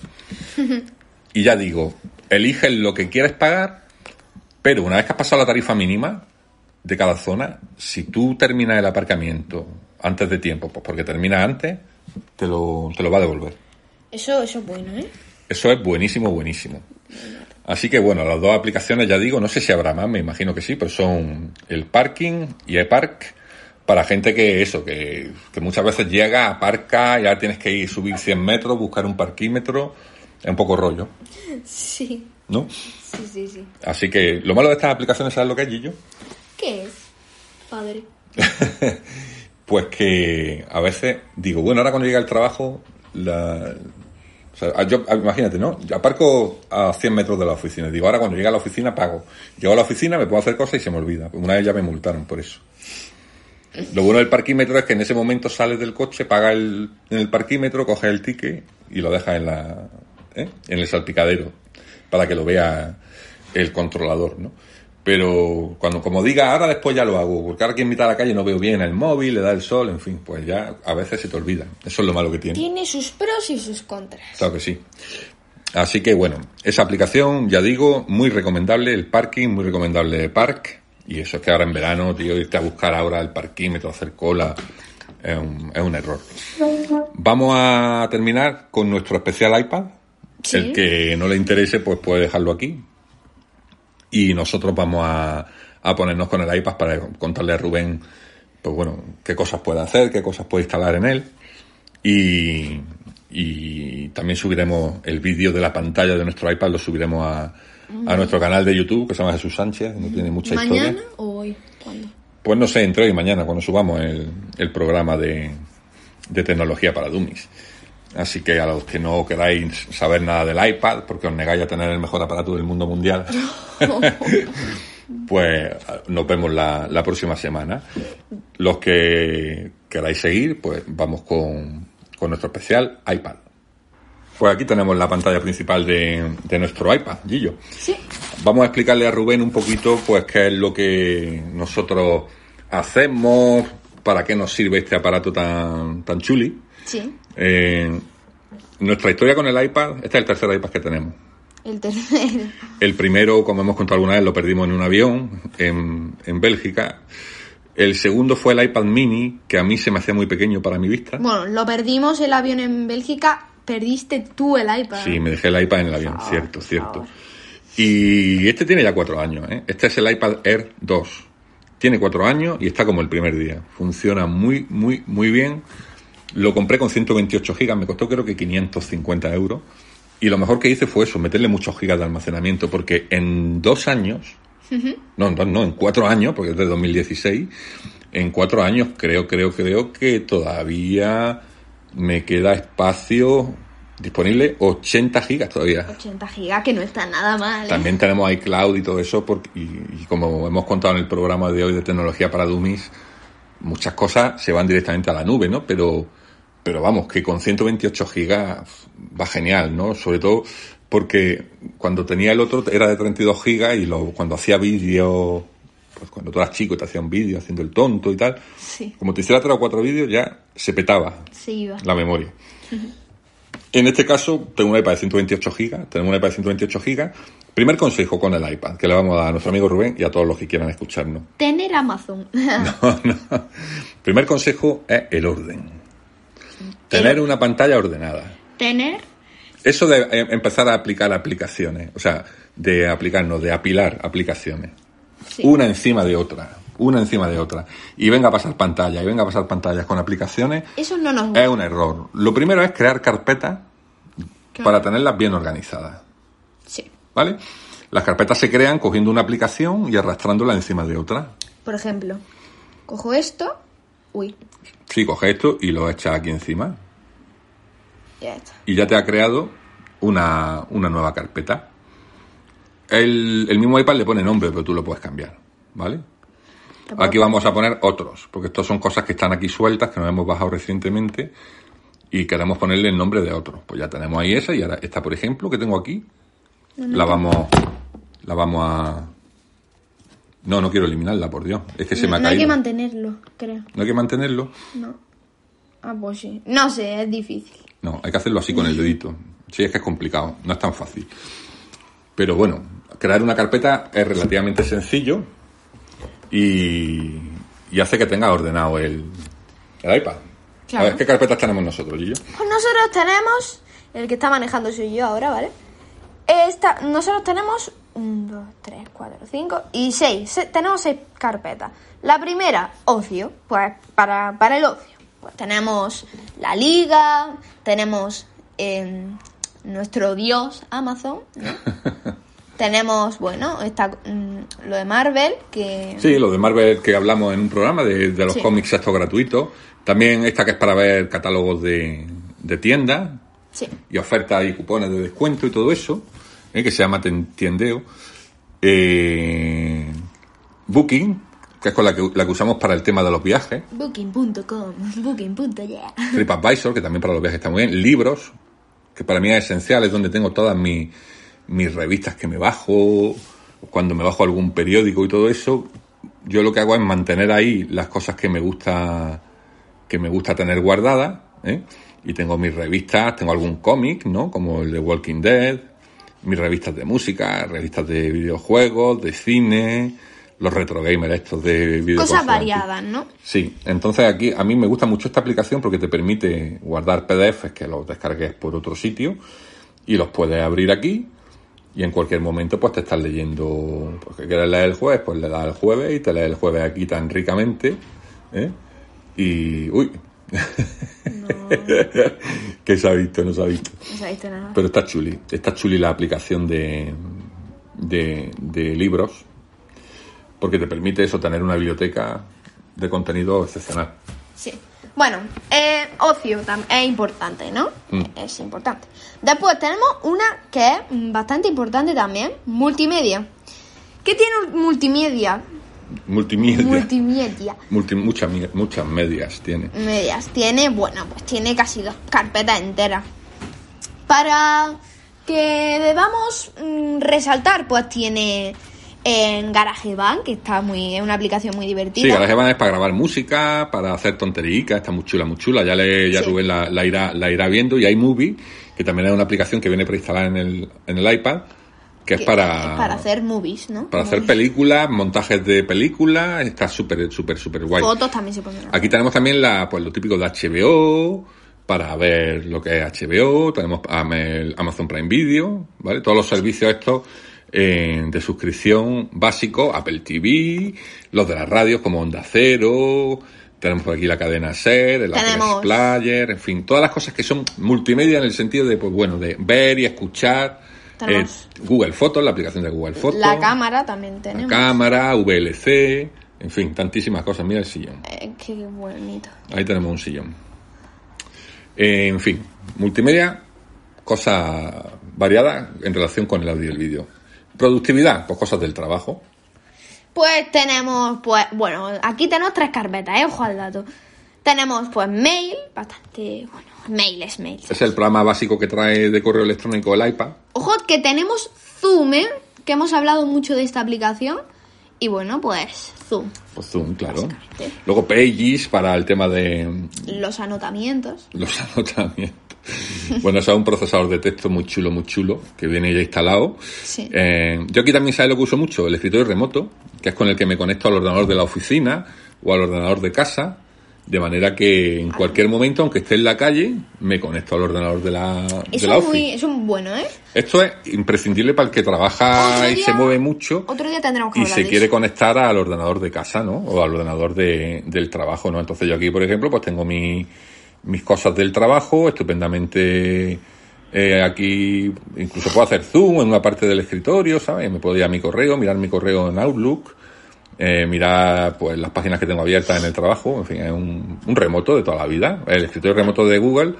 Y ya digo, eliges lo que quieres pagar, pero una vez que has pasado la tarifa mínima de cada zona, si tú terminas el aparcamiento antes de tiempo, pues porque terminas antes, te lo, te lo va a devolver.
Eso, eso es bueno, ¿eh?
Eso es buenísimo, buenísimo. Así que bueno, las dos aplicaciones, ya digo, no sé si habrá más, me imagino que sí, pero son el Parking y ePark. Para gente que eso, que, que muchas veces llega, aparca, ya tienes que ir, subir cien metros, buscar un parquímetro, es un poco rollo,
Sí,
¿no?
sí, sí, sí.
Así que lo malo de estas aplicaciones, ¿sabes lo que es, Gillo?
¿Qué es, padre?
Pues que a veces digo, bueno, ahora cuando llega al trabajo, la, o sea, yo, imagínate, ¿no? Yo aparco a cien metros de la oficina, digo, ahora cuando llega a la oficina pago. Llego a la oficina, me puedo hacer cosas y se me olvida. Una vez ya me multaron por eso. Lo bueno del parquímetro es que en ese momento sales del coche, pagas el, en el parquímetro, coges el ticket y lo dejas en la ¿eh? en el salpicadero para que lo vea el controlador, ¿no? Pero cuando como diga, ahora después ya lo hago, porque ahora que en mitad de la calle no veo bien el móvil, le da el sol, en fin, pues ya a veces se te olvida. Eso es lo malo que tiene.
Tiene sus pros y sus contras.
Claro que sí. Así que bueno, esa aplicación, ya digo, muy recomendable, el Parking, muy recomendable Park. Y eso es que ahora en verano, tío, irte a buscar ahora el parquímetro, hacer cola, es un, es un error. Vamos a terminar con nuestro especial iPad.
Sí.
El que no le interese, pues puede dejarlo aquí. Y nosotros vamos a, a ponernos con el iPad para contarle a Rubén, pues bueno, qué cosas puede hacer, qué cosas puede instalar en él. Y, y también subiremos el vídeo de la pantalla de nuestro iPad, lo subiremos a... a nuestro canal de YouTube, que se llama Jesús Sánchez, no tiene mucha historia.
¿Mañana o hoy? ¿Cuándo?
Pues no sé, entre hoy y mañana, cuando subamos el, el programa de, de tecnología para dummies. Así que a los que no queráis saber nada del iPad, porque os negáis a tener el mejor aparato del mundo mundial, pues nos vemos la, la próxima semana. Los que queráis seguir, pues vamos con, con nuestro especial iPad. Pues aquí tenemos la pantalla principal de, de nuestro iPad, Gillo.
Sí.
Vamos a explicarle a Rubén un poquito, pues, qué es lo que nosotros hacemos, para qué nos sirve este aparato tan, tan chuli.
Sí.
Eh, nuestra historia con el iPad, este es el tercer iPad que tenemos.
El tercero.
El primero, como hemos contado alguna vez, lo perdimos en un avión en, en Bélgica. El segundo fue el iPad mini, que a mí se me hacía muy pequeño para mi vista.
Bueno, lo perdimos el avión en Bélgica. Perdiste tú el iPad.
Sí, me dejé el iPad en el avión,
favor,
cierto, cierto.
favor.
Y este tiene ya cuatro años, ¿eh? Este es el iPad Air dos. Tiene cuatro años y está como el primer día. Funciona muy, muy, muy bien. Lo compré con ciento veintiocho gigas, me costó creo que quinientos cincuenta euros. Y lo mejor que hice fue eso, meterle muchos gigas de almacenamiento, porque en dos años, uh-huh. no, en dos, no, en cuatro años, porque es de dos mil dieciséis, en cuatro años creo, creo, creo que todavía me queda espacio disponible, ochenta gigas todavía.
ochenta gigas, que no está nada mal, ¿eh?
También tenemos iCloud y todo eso, porque, y, y como hemos contado en el programa de hoy de tecnología para dummies, muchas cosas se van directamente a la nube, ¿no? Pero, pero vamos, que con ciento veintiocho gigas va genial, ¿no? Sobre todo porque cuando tenía el otro era de treinta y dos gigas y lo, cuando hacía vídeos, pues cuando tú eras chico y te hacía un vídeo haciendo el tonto y tal,
sí.
Como te hiciera tres o cuatro vídeos ya se petaba
sí, iba.
la memoria. Uh-huh. En este caso, tengo un iPad de ciento veintiocho gigas, tenemos un iPad de ciento veintiocho gigas. Primer consejo con el iPad, que le vamos a dar a nuestro amigo Rubén y a todos los que quieran escucharnos.
Tener Amazon.
No, no. Primer consejo es el orden. Tener
El...
una pantalla ordenada.
Tener...
Eso de eh, empezar a aplicar aplicaciones, o sea, de aplicarnos, de apilar aplicaciones. Sí. Una encima de otra, una encima de otra. Y venga a pasar pantalla, y venga a pasar pantallas con aplicaciones.
Eso no nos gusta.
Es un error. Lo primero es crear carpetas claro. para tenerlas bien organizadas.
Sí.
¿Vale? Las carpetas se crean cogiendo una aplicación y arrastrándola encima de otra.
Por ejemplo, cojo esto, uy.
Sí, coge esto y lo echas aquí encima.
Ya está.
Y ya te ha creado una, una nueva carpeta. El, el mismo iPad le pone nombre, pero tú lo puedes cambiar, ¿vale? Aquí vamos a poner otros, porque estos son cosas que están aquí sueltas, que nos hemos bajado recientemente y queremos ponerle el nombre de otros. Pues ya tenemos ahí esa y ahora esta, por ejemplo, que tengo aquí, no, no, la vamos la vamos a... No, no quiero eliminarla, por Dios. Es que se me ha
no
caído.
No hay que mantenerlo, creo.
¿No hay que mantenerlo?
No. Ah, pues sí. No sé, es difícil.
No, hay que hacerlo así con el dedito. Sí, es que es complicado, no es tan fácil. Pero bueno, crear una carpeta es relativamente sencillo y, y hace que tenga ordenado el, el iPad. Claro. A ver, ¿qué carpetas tenemos nosotros, Gillo?
Pues nosotros tenemos, el que está manejando soy yo ahora, ¿vale? Esta, nosotros tenemos un, dos, tres, cuatro, cinco y seis. Se, tenemos seis carpetas. La primera, ocio, pues para, para el ocio. Pues tenemos la liga, tenemos eh, nuestro dios Amazon, ¿no? Tenemos, bueno, está mm, lo de Marvel, que...
Sí, lo de Marvel que hablamos en un programa, de, de los sí. cómics estos gratuitos. También esta que es para ver catálogos de, de tiendas.
Sí.
Y ofertas y cupones de descuento y todo eso, ¿eh? Que se llama Tiendeo. Eh, Booking, que es con la que, la que usamos para el tema de los viajes.
Booking punto com, Booking punto yeah.
TripAdvisor, que también para los viajes está muy bien. Libros, que para mí es esencial, es donde tengo todas mis, mis revistas que me bajo, cuando me bajo algún periódico y todo eso. Yo lo que hago es mantener ahí las cosas que me gusta, que me gusta tener guardadas, ¿eh? Y tengo mis revistas, tengo algún cómic, ¿no? Como el de Walking Dead, mis revistas de música, revistas de videojuegos, de cine, los retro gamers estos de videojuegos.
Cosas variadas, ¿no?
Sí, entonces aquí a mí me gusta mucho esta aplicación porque te permite guardar P D Efes que los descargues por otro sitio y los puedes abrir aquí y en cualquier momento pues te estás leyendo, porque quieres leer el jueves, pues le das el jueves y te lees el jueves aquí tan ricamente, ¿eh? Y... uy... No. Que se ha visto, no se ha visto.
No se ha visto nada.
Pero está chuli, está chuli la aplicación de, de, de libros, porque te permite eso, tener una biblioteca de contenido excepcional.
Sí. Bueno, eh, ocio es importante, ¿no? Mm. Es importante. Después tenemos una que es bastante importante también, multimedia. ¿Qué tiene multimedia?
Multimedia.
Multimedia.
Multi, muchas, muchas medias tiene.
Medias. Tiene, bueno, pues tiene casi dos carpetas enteras. Para que debamos mmm, resaltar, pues tiene en GarageBand, que está muy, es una aplicación muy divertida.
Sí, GarageBand es para grabar música, para hacer tontericas, está muy chula, muy chula. Ya le, ya sí. Rubén la, la irá, la irá viendo. Y hay Movie, que también es una aplicación que viene preinstalada en el, en el iPad. Que es para,
para hacer movies, ¿no?
Para
movies.
hacer películas, montajes de películas, está súper, súper, súper guay.
Fotos también se pueden hacer.
Aquí tenemos también la, pues lo típico de H B O, para ver lo que es H B O, tenemos Amazon Prime Video, ¿vale? Todos los servicios estos eh, de suscripción básico, Apple T V, los de las radios como Onda Cero, tenemos por aquí la cadena SER, el Apple Player, en fin, todas las cosas que son multimedia en el sentido de, pues bueno, de ver y escuchar. Eh, Google Fotos, la aplicación de Google Fotos.
La cámara también tenemos.
La cámara, V L C, en fin, tantísimas cosas. Mira el sillón.
Eh, qué bonito.
Ahí tenemos un sillón. Eh, en fin, multimedia, cosas variadas en relación con el audio y el vídeo. Productividad, pues cosas del trabajo.
Pues tenemos, pues, bueno, aquí tenemos tres carpetas, eh, ojo al dato. Tenemos, pues, mail, bastante, bueno, mail es mail.
Es el programa básico que trae de correo electrónico el iPad.
Ojo, que tenemos Zoom, ¿eh? Que hemos hablado mucho de esta aplicación. Y bueno, pues, Zoom.
Pues Zoom, claro. Luego Pages para el tema de...
Los anotamientos.
Los anotamientos. Bueno, eso es un procesador de texto muy chulo, muy chulo, que viene ya instalado.
Sí.
Eh, yo aquí también, ¿sabes lo que uso mucho? El escritorio remoto, que es con el que me conecto al ordenador de la oficina o al ordenador de casa, de manera que en cualquier momento, aunque esté en la calle, me conecto al ordenador de la,
Eso
de la
es
ofi.
muy, eso es bueno, ¿eh?
Esto es imprescindible para el que trabaja
Otro
y
día-
se mueve mucho
Otro día tendremos que
y
hablar
se
de
quiere
eso.
conectar al ordenador de casa, ¿no? O al ordenador de, del trabajo, ¿no? Entonces yo aquí, por ejemplo, pues tengo mi, mis cosas del trabajo estupendamente eh, aquí, incluso puedo hacer zoom en una parte del escritorio, ¿sabes? Me puedo ir a mi correo, mirar mi correo en Outlook, eh, mirar pues las páginas que tengo abiertas en el trabajo, en fin, es un, un remoto de toda la vida. El escritorio remoto de Google,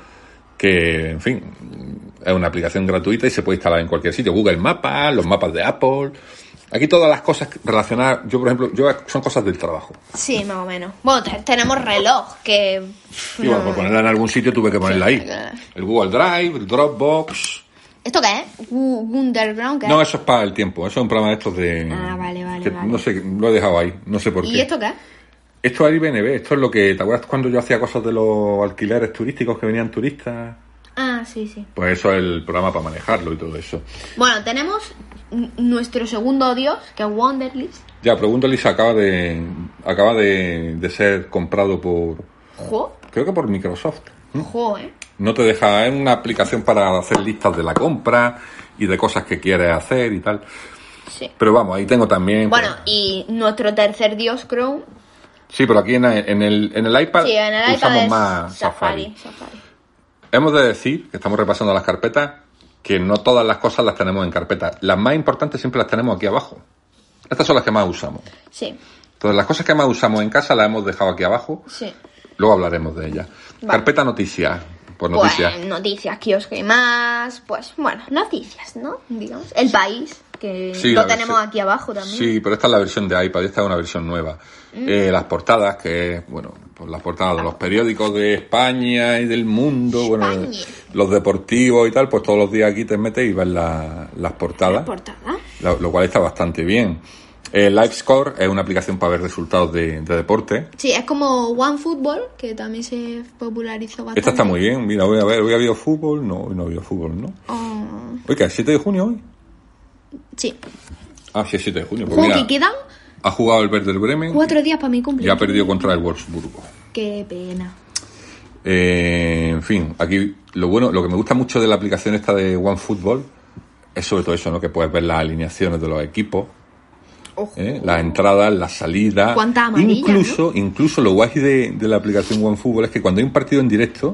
que, en fin, es una aplicación gratuita y se puede instalar en cualquier sitio. Google Maps, los mapas de Apple. Aquí todas las cosas relacionadas, yo por ejemplo, yo son cosas del trabajo.
Sí, más o menos. Bueno, te- tenemos reloj, que...
Y bueno, por ponerla en algún sitio tuve que ponerla ahí.
claro.
El Google Drive, el Dropbox.
¿Esto qué es? Gu- Underground, ¿qué es?
No, eso es para el tiempo. Eso es un programa de estos de...
Ah, vale, vale,
que
vale.
No sé, lo he dejado ahí. No sé por qué.
¿Y esto qué es?
Esto es Airbnb. Esto es lo que... ¿Te acuerdas cuando yo hacía cosas de los alquileres turísticos que venían turistas?
Ah, sí, sí.
Pues eso es el programa para manejarlo y todo eso.
Bueno, tenemos n- nuestro segundo dios, que es Wonderlist.
Ya, pero Wunderlist acaba de... Acaba de, de ser comprado por...
Jo,
Creo que por Microsoft.
jo, ¿eh?
No te deja... Es una aplicación para hacer listas de la compra y de cosas que quieres hacer y tal.
Sí.
Pero vamos, ahí tengo también...
Bueno,
pues,
y nuestro tercer dios, Chrome.
sí, pero aquí en, en, el, en el iPad
Sí, en el iPad
usamos
es
más
Safari.
Safari.
Safari.
Hemos de decir que estamos repasando las carpetas, que no todas las cosas las tenemos en carpetas. Las más importantes siempre las tenemos aquí abajo. Estas son las que más usamos.
Sí,
Entonces, las cosas que más usamos en casa las hemos dejado aquí abajo.
sí.
Luego hablaremos de ellas.
Vale.
Carpeta noticias. Pues noticias.
Pues noticias, kiosco y más. Pues bueno, noticias, ¿no? Digamos. El país, que
Sí,
lo
la
tenemos
versión-
aquí abajo también.
Sí, pero esta es la versión de iPad, esta es una versión nueva. Eh, las portadas, que es, bueno, pues las portadas de los periódicos de España y del mundo, bueno,
España.
los deportivos y tal, pues todos los días aquí te metes y ves la- las portadas,
Portada.
lo, lo cual está bastante bien. Eh, LiveScore es una aplicación para ver resultados de, de deporte.
Sí, es como OneFootball, que también se popularizó bastante.
Esta está muy bien, mira, voy a ver, hoy ha habido fútbol, no, hoy no ha habido fútbol, ¿no?
Oh,
Hoy, ¿qué es? ¿siete de junio hoy?
sí.
Ah, sí, es siete de junio. Pues
Juego
mira,
que quedan
ha jugado el Werder Bremen
cuatro días para mi
y
cumpleaños.
ha perdido contra el Wolfsburgo.
Qué pena.
Eh, en fin, aquí lo bueno, lo que me gusta mucho de la aplicación esta de OneFootball es sobre todo eso, ¿no? Que puedes ver las alineaciones de los equipos,
Ojo.
¿eh? Las entradas, las salidas.
Cuánta amarilla,
incluso, incluso lo guay de, de la aplicación OneFootball es que cuando hay un partido en directo,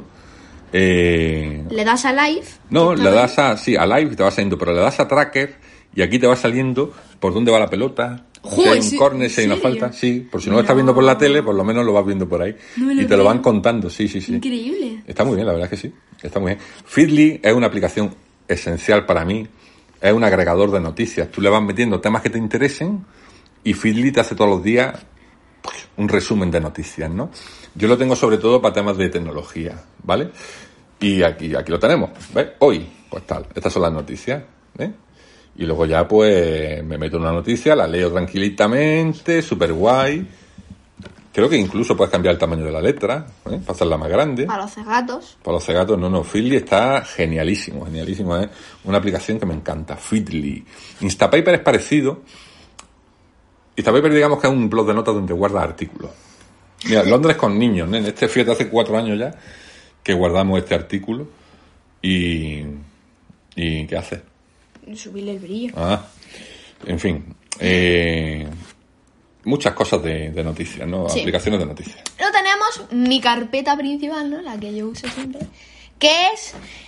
eh,
Le das a live.
no,
que
le
está
das a, sí, a live y te va saliendo, pero le das a tracker y aquí te va saliendo por dónde va la pelota. Si
Joder,
hay un
¿sí-
córner, si hay una
en serio?
falta, sí. Por si no lo estás viendo por la tele, por lo menos lo vas viendo por ahí.
No me lo
y te lo van
creo.
contando, sí, sí, sí.
Increíble.
Está muy bien, la verdad es que sí. Está muy bien. Feedly es una aplicación esencial para mí. Es un agregador de noticias. Tú le vas metiendo temas que te interesen y Feedly te hace todos los días pues, un resumen de noticias, ¿no? Yo lo tengo sobre todo para temas de tecnología, ¿vale? Y aquí, aquí lo tenemos, ¿ves? Hoy, pues tal, estas son las noticias, ¿eh? Y luego ya, pues, me meto en una noticia, la leo tranquilitamente, súper guay. Creo que incluso puedes cambiar el tamaño de la letra, ¿eh? Para hacerla más grande.
Para los cegatos.
Para los cegatos, no, no, Feedly está genialísimo, genialísimo, ¿eh? Una aplicación que me encanta, Feedly. Instapaper es parecido. Instapaper, digamos que es un blog de notas donde guardas artículos. Mira, Londres con niños, ¿eh? Este fíjate hace cuatro años ya que guardamos este artículo y... ¿Y qué hace?
Subirle el brillo.
Ah, en fin, eh, muchas cosas de, de noticias, ¿no?
Sí.
Aplicaciones de noticias.
Luego tenemos mi carpeta principal, ¿no? La que yo uso siempre. Que es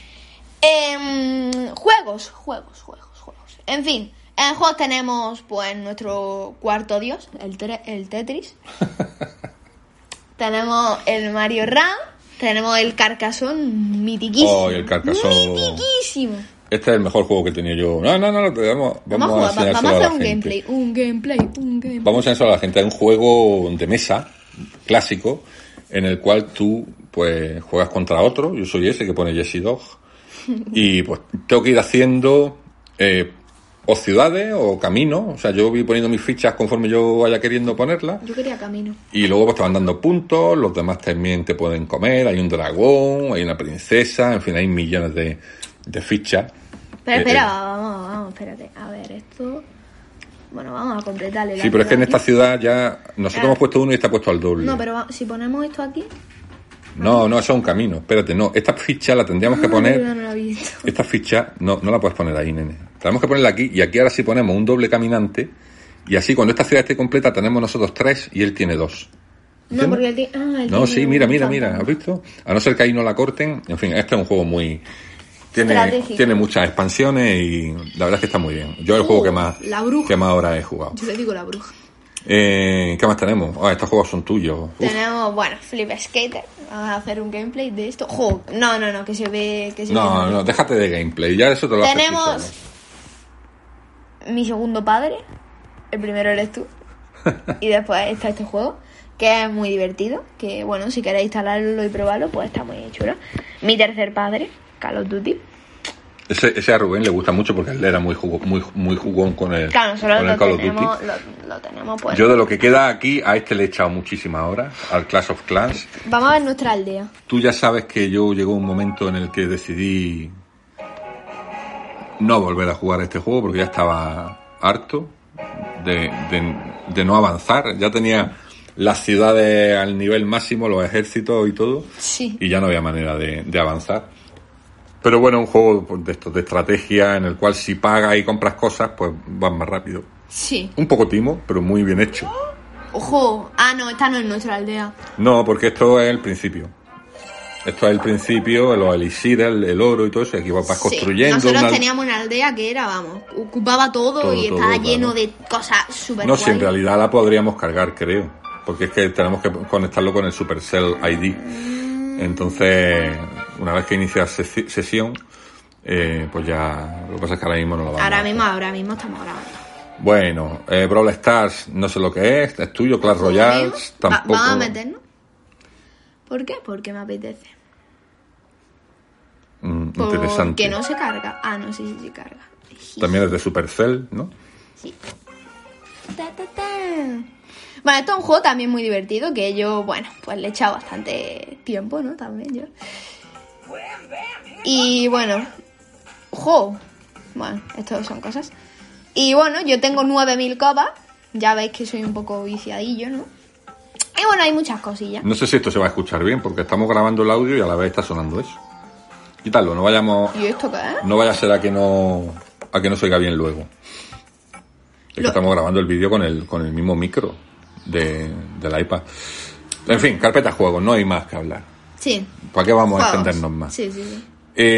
em, juegos, juegos, juegos, juegos. En fin, en juegos tenemos pues nuestro cuarto dios, el, tre- el Tetris. Tenemos el Mario Run. Tenemos el Carcassonne, mitiquísimo.
Oh, y el Carcassonne.
Mitiquísimo.
Este es el mejor juego que he tenido yo. No, no, no, no, pero vamos, vamos,
Vamos,
a
a jugar,
enseñárselo
vamos a
a la
hacer un
gente.
gameplay, un gameplay, un gameplay.
Vamos a enseñárselo a la gente. Es un juego de mesa clásico en el cual tú pues juegas contra otro. Yo soy ese que pone Jesse Dog. Y pues tengo que ir haciendo eh, o ciudades o caminos. O sea, yo voy poniendo mis fichas conforme yo vaya queriendo ponerlas.
Yo quería camino.
Y luego pues te van dando puntos, los demás también te pueden comer, hay un dragón, hay una princesa, en fin, hay millones de, de fichas.
Pero espera,
Eh, eh.
vamos, vamos, espérate. A ver, esto... Bueno, vamos a completarle la
Sí, pero es que en
ciudad
esta
aquí.
ciudad ya... Nosotros
Ah.
hemos puesto uno y está puesto al doble.
No, pero va- si ponemos esto aquí...
No, no, eso es un camino. Espérate, no. Esta ficha la tendríamos que
Ah,
poner...
verdad, no la he visto.
Esta ficha no, no la puedes poner ahí, nene. Tenemos que ponerla aquí y aquí ahora sí ponemos un doble caminante y así cuando esta ciudad esté completa tenemos nosotros tres y él tiene dos.
No,
¿Entiendes?
porque el ti- ah, el
No,
tiene
sí, mira,
un
mira, mira,
fantasma.
¿has visto? A no ser que ahí no la corten. En fin, este es un juego muy... Tiene,
Estratégico.
tiene muchas expansiones y la verdad es que está muy bien. Yo es el
Uh,
juego que más,
la bruja.
que más horas he jugado.
Yo le digo la bruja.
Eh, ¿Qué más tenemos? Ah, estos juegos son tuyos. Uf.
Tenemos, bueno, Flip Skater. Vamos a hacer un gameplay de esto. Jo, no, no, no, que se ve... Que se
No,
ve
no, déjate de gameplay, ya eso te lo haces tú
Tenemos
solo.
mi segundo padre. El primero eres tú. Y después está este juego, que es muy divertido. Que, bueno, si queréis instalarlo y probarlo, pues está muy chulo. Mi tercer padre, Call of Duty.
Ese, ese a Rubén le gusta mucho porque él era muy jugo, muy, muy jugón con el,
Claro, nosotros
con el
lo
Call of Duty.
tenemos, lo, lo tenemos pues.
Yo de lo que queda aquí, a este le he echado muchísimas horas, al Clash of Clans.
Vamos a ver nuestra aldea.
Tú ya sabes que yo llegó un momento en el que decidí no volver a jugar a este juego porque ya estaba harto de, de, de no avanzar. Ya tenía las ciudades al nivel máximo, los ejércitos y todo,
Sí.
y ya no había manera de, de avanzar. Pero bueno, un juego pues, de estos de estrategia en el cual si pagas y compras cosas, pues vas más rápido.
Sí.
Un poco timo, pero muy bien hecho.
Ojo. Ah, no, esta no es nuestra aldea.
No, porque esto es el principio. Esto es el principio, los elixires, el, el oro y todo eso. Aquí vas vas
Sí.
construyendo.
Nosotros
una-
teníamos una aldea que era, vamos, ocupaba todo,
Todo,
y
todo,
estaba
claro.
lleno de cosas súper
No, si en
guays.
realidad la podríamos cargar, creo. Porque es que tenemos que conectarlo con el Supercell I D. Entonces, una vez que inicia sesi- sesión, eh, pues ya... Lo que pasa es que ahora mismo no lo vamos a
Ahora
hacer.
mismo, ahora mismo estamos grabando.
Bueno, eh, Brawl Stars, no sé lo que es. Es tuyo, Clash Royale,
Va-
tampoco...
Vamos a meternos. ¿Por qué? Porque me apetece.
Mm, interesante.
Porque no se carga. Ah, no, sí, sí, sí carga.
También es de Supercell, ¿no?
Sí. Ta, ta, ta. Bueno, esto es un juego también muy divertido, que yo, bueno, pues le he echado bastante tiempo, ¿no? También yo. Y bueno, juego. Bueno, esto son cosas. Y bueno, yo tengo nueve mil copas. Ya veis que soy un poco viciadillo, ¿no? Y bueno, hay muchas cosillas.
No sé si esto se va a escuchar bien, porque estamos grabando el audio y a la vez está sonando eso. Quítalo, no vayamos...
¿Y esto qué es?
No vaya a ser a que no a que no se oiga bien luego. Es que
Lo-
estamos grabando el vídeo con el con el mismo micro de, del iPad. En fin, carpeta juegos, no hay más que hablar.
Sí.
¿Para qué vamos a
Juegos.
extendernos más?
Sí, sí, sí.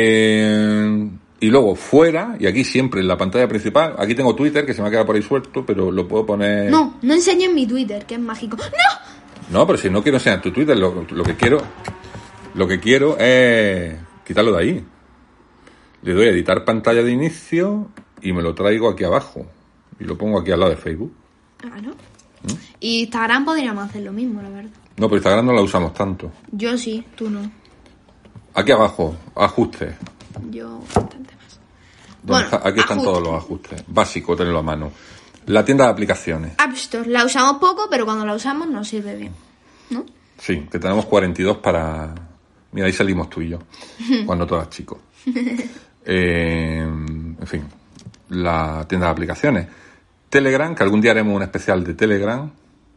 Eh, y luego fuera, y aquí siempre en la pantalla principal, aquí tengo Twitter que se me ha quedado por ahí suelto, pero lo puedo poner...
No, no enseñen mi Twitter, que es mágico. ¡No!
No, pero si no quiero enseñar tu Twitter, lo, lo que quiero lo que quiero es quitarlo de ahí. Le doy a editar pantalla de inicio y me lo traigo aquí abajo. Y lo pongo aquí al lado de Facebook.
Ah, ¿no? Y Instagram podríamos hacer lo mismo, la verdad.
No, pero Instagram no la usamos tanto.
Yo sí, tú no.
Aquí abajo, ajustes.
Yo bastante más.
Donde
Bueno,
está- aquí están
ajuste.
todos los ajustes. Básico, tenerlo a mano. La tienda de aplicaciones.
App Store, la usamos poco, pero cuando la usamos nos sirve bien. ¿No?
Sí, que tenemos cuarenta y dos para... Mira, ahí salimos tú y yo. Cuando tú eras chico. Eh, en fin, la tienda de aplicaciones. Telegram, que algún día haremos un especial de Telegram.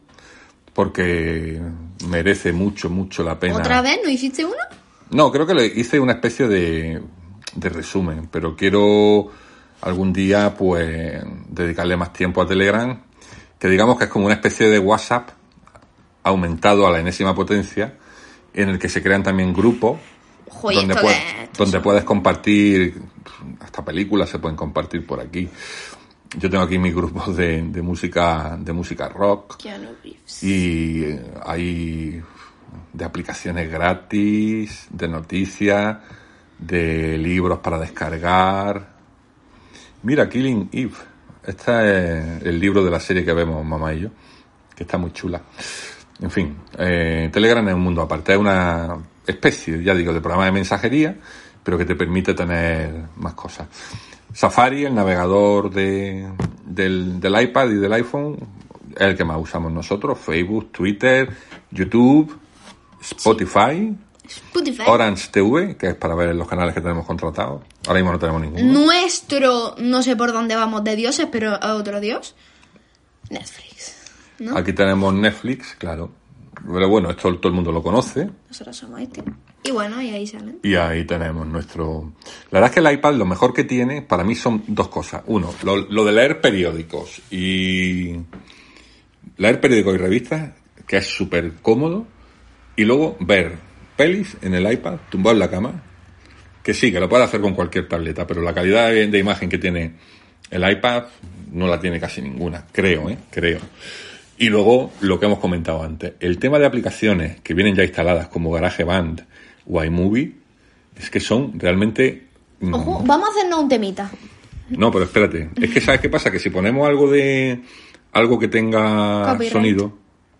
Porque merece mucho, mucho la pena.
¿Otra vez no hiciste uno?
No, creo que le hice una especie de, de resumen, pero quiero algún día pues dedicarle más tiempo a Telegram, que digamos que es como una especie de WhatsApp aumentado a la enésima potencia, en el que se crean también grupos
Joder,
donde,
esto
pued-
de- esto
donde
son-
puedes compartir, hasta películas se pueden compartir por aquí. Yo tengo aquí mis grupos de, de música de música rock.
Keanu Reeves.
Y eh, hay de aplicaciones gratis, de noticias, de libros para descargar. Mira, Killing Eve. Este es el libro de la serie que vemos, mamá y yo, que está muy chula. En fin, eh, Telegram es un mundo aparte. Es una especie, ya digo, de programa de mensajería pero que te permite tener más cosas. Safari, el navegador de, del, del iPad y del iPhone, es el que más usamos nosotros. Facebook, Twitter, YouTube, Spotify,
Spotify.
Orange T V, que es para ver los canales que tenemos contratados. Ahora mismo no tenemos ninguno.
Nuestro, no sé por dónde vamos de dioses, pero a otro dios, Netflix, ¿no?
Aquí tenemos Netflix, claro. Pero bueno, esto todo el mundo lo conoce.
Nosotros somos este. Y bueno, y ahí salen.
Y ahí tenemos nuestro... La verdad es que el iPad lo mejor que tiene, para mí, son dos cosas. Uno, lo, lo de leer periódicos y... Leer periódicos y revistas, que es súper cómodo. Y luego ver pelis en el iPad, tumbado en la cama. Que sí, que lo puedes hacer con cualquier tableta, pero la calidad de, de imagen que tiene el iPad no la tiene casi ninguna. Creo, ¿eh? Creo. Y luego, lo que hemos comentado antes, el tema de aplicaciones que vienen ya instaladas como GarageBand o iMovie, es que son realmente... Mmm...
Ojo, vamos a hacernos un temita.
No, pero espérate, es que ¿sabes qué pasa? Que si ponemos algo de... algo que tenga
Copyright.
Sonido...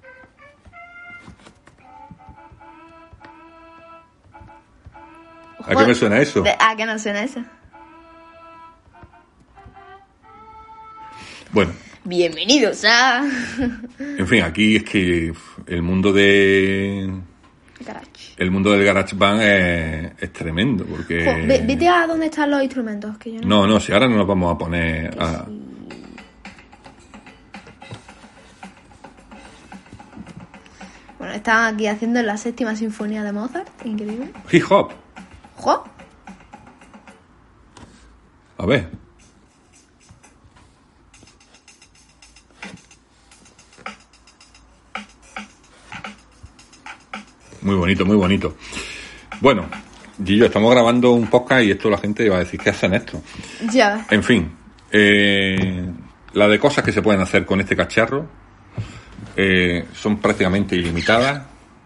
¿A qué me suena eso?
¿A qué no suena eso?
Bueno...
Bienvenidos a...
En fin, aquí es que el mundo de...
Garage.
El mundo del GarageBand es, es tremendo, porque...
Jo, ve, vete a dónde están los instrumentos, que yo no...
No, no, si ahora no nos vamos a poner a...
Sí. Bueno, están aquí haciendo la séptima sinfonía de Mozart, increíble.
Hip hop.
¡Jo!
A ver. Muy bonito, muy bonito. Bueno, Gillo, estamos grabando un podcast y esto la gente va a decir, ¿qué hacen esto?
Ya.
En fin, eh, la de cosas que se pueden hacer con este cacharro eh, son prácticamente ilimitadas,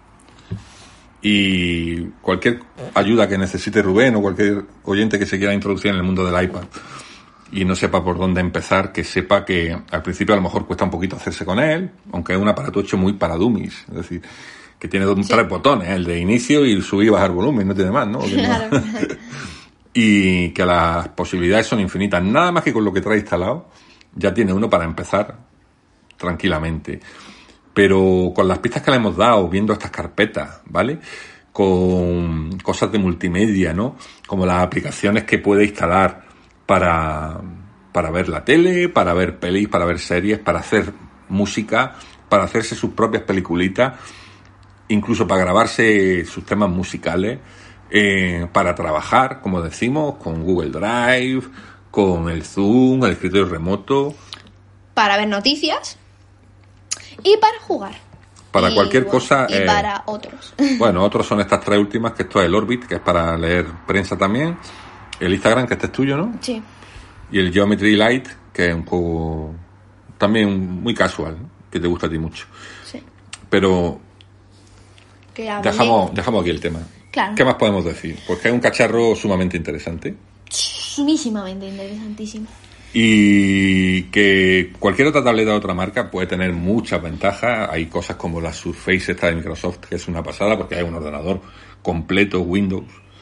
y cualquier ayuda que necesite Rubén o cualquier oyente que se quiera introducir en el mundo del iPad y no sepa por dónde empezar, que sepa que al principio a lo mejor cuesta un poquito hacerse con él, aunque es un aparato hecho muy para dummies, es decir, que tiene dos, sí. tres botones, el de inicio y subir y bajar volumen, no tiene más, ¿no?
Claro.
no... Y que las posibilidades son infinitas. Nada más que con lo que trae instalado, ya tiene uno para empezar tranquilamente. Pero con las pistas que le hemos dado, viendo estas carpetas, ¿vale? Con cosas de multimedia, ¿no? Como las aplicaciones que puede instalar para, para ver la tele, para ver pelis, para ver series, para hacer música, para hacerse sus propias peliculitas, incluso para grabarse sus temas musicales, eh, para trabajar, como decimos, con Google Drive, con el Zoom, el escritorio remoto.
Para ver noticias y para jugar.
Para
y,
cualquier
bueno,
cosa.
Y
eh,
para otros.
Bueno, otros son estas tres últimas, que esto es el Orbit, que es para leer prensa también. El Instagram, que este es tuyo, ¿no?
Sí.
Y el Geometry Light, que es un juego también muy casual, ¿no? Que te gusta a ti mucho.
Sí.
Pero
que
dejamos, dejamos aquí el tema.
Claro.
¿Qué más podemos decir? Porque es un cacharro sumamente interesante.
Sumísimamente interesantísimo.
Y que cualquier otra tableta de otra marca puede tener muchas ventajas. Hay cosas como la Surface esta de Microsoft, que es una pasada porque hay un ordenador completo, Windows.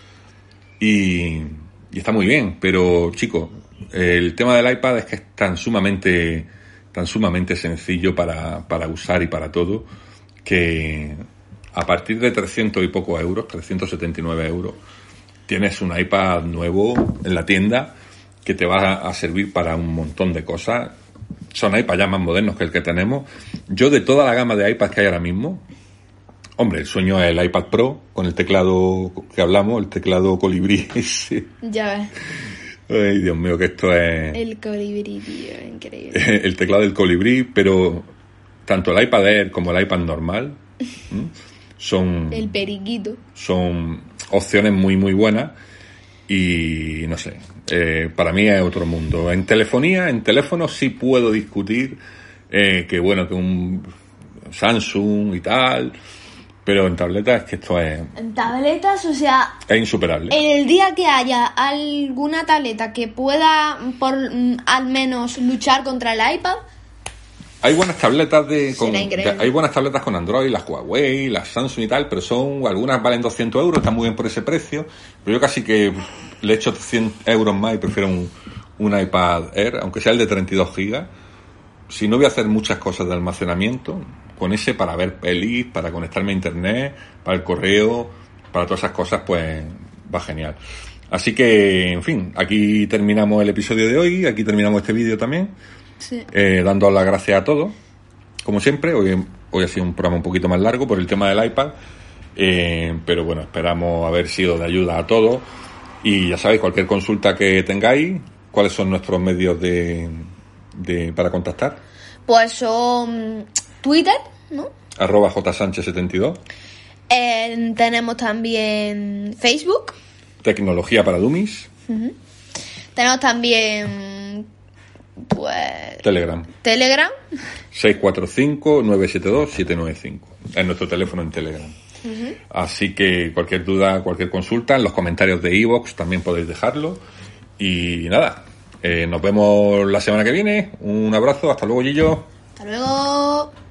Y, y está muy bien. Pero, chicos, el tema del iPad es que es tan sumamente, tan sumamente sencillo para, para usar y para todo, que a partir de trescientos y pocos euros, trescientos setenta y nueve euros, tienes un iPad nuevo en la tienda que te va a servir para un montón de cosas. Son iPads ya más modernos que el que tenemos. Yo, de toda la gama de iPads que hay ahora mismo, hombre, el sueño es el iPad Pro, con el teclado que hablamos, el teclado colibrí ese.
Ya ves.
Ay, Dios mío, que esto es...
El colibrí, tío, increíble.
El teclado del colibrí, pero tanto el iPad Air como el iPad normal ¿m? son...
El periquito.
Son opciones muy, muy buenas. Y no sé, eh, para mí es otro mundo. En telefonía, en teléfono sí puedo discutir eh, que bueno, que un Samsung y tal, pero en tabletas es que esto es...
En tabletas, o sea...
Es insuperable.
En el día que haya alguna tableta que pueda, por al menos, luchar contra el iPad,
hay buenas tabletas de, con,
Será increíble.
de- hay buenas tabletas con Android, las Huawei, las Samsung y tal, pero son, algunas valen doscientos euros, están muy bien por ese precio, pero yo casi que le echo cien euros más y prefiero un, un iPad Air, aunque sea el de treinta y dos gigas. Si no voy a hacer muchas cosas de almacenamiento, con ese para ver pelis, para conectarme a internet, para el correo, para todas esas cosas, pues va genial. Así que, en fin, aquí terminamos el episodio de hoy, aquí terminamos este vídeo también,
Sí.
eh, dando las gracias a todos, como siempre. Hoy, hoy ha sido un programa un poquito más largo por el tema del iPad, eh, pero bueno, esperamos haber sido de ayuda a todos. Y ya sabéis, cualquier consulta que tengáis, ¿cuáles son nuestros medios de, de para contactar?
Pues son Twitter, ¿no?
Arroba jsánchez setenta y dos,
Eh, tenemos también Facebook.
Tecnología para Dummies,
Tenemos también, pues,
Telegram,
Telegram.
seis cuatro cinco, nueve siete dos, siete nueve cinco. Es nuestro teléfono en Telegram. Así que cualquier duda, cualquier consulta, en los comentarios de iVoox también podéis dejarlo. Y nada, eh, nos vemos la semana que viene. Un abrazo, hasta luego, Gillo.
Hasta luego.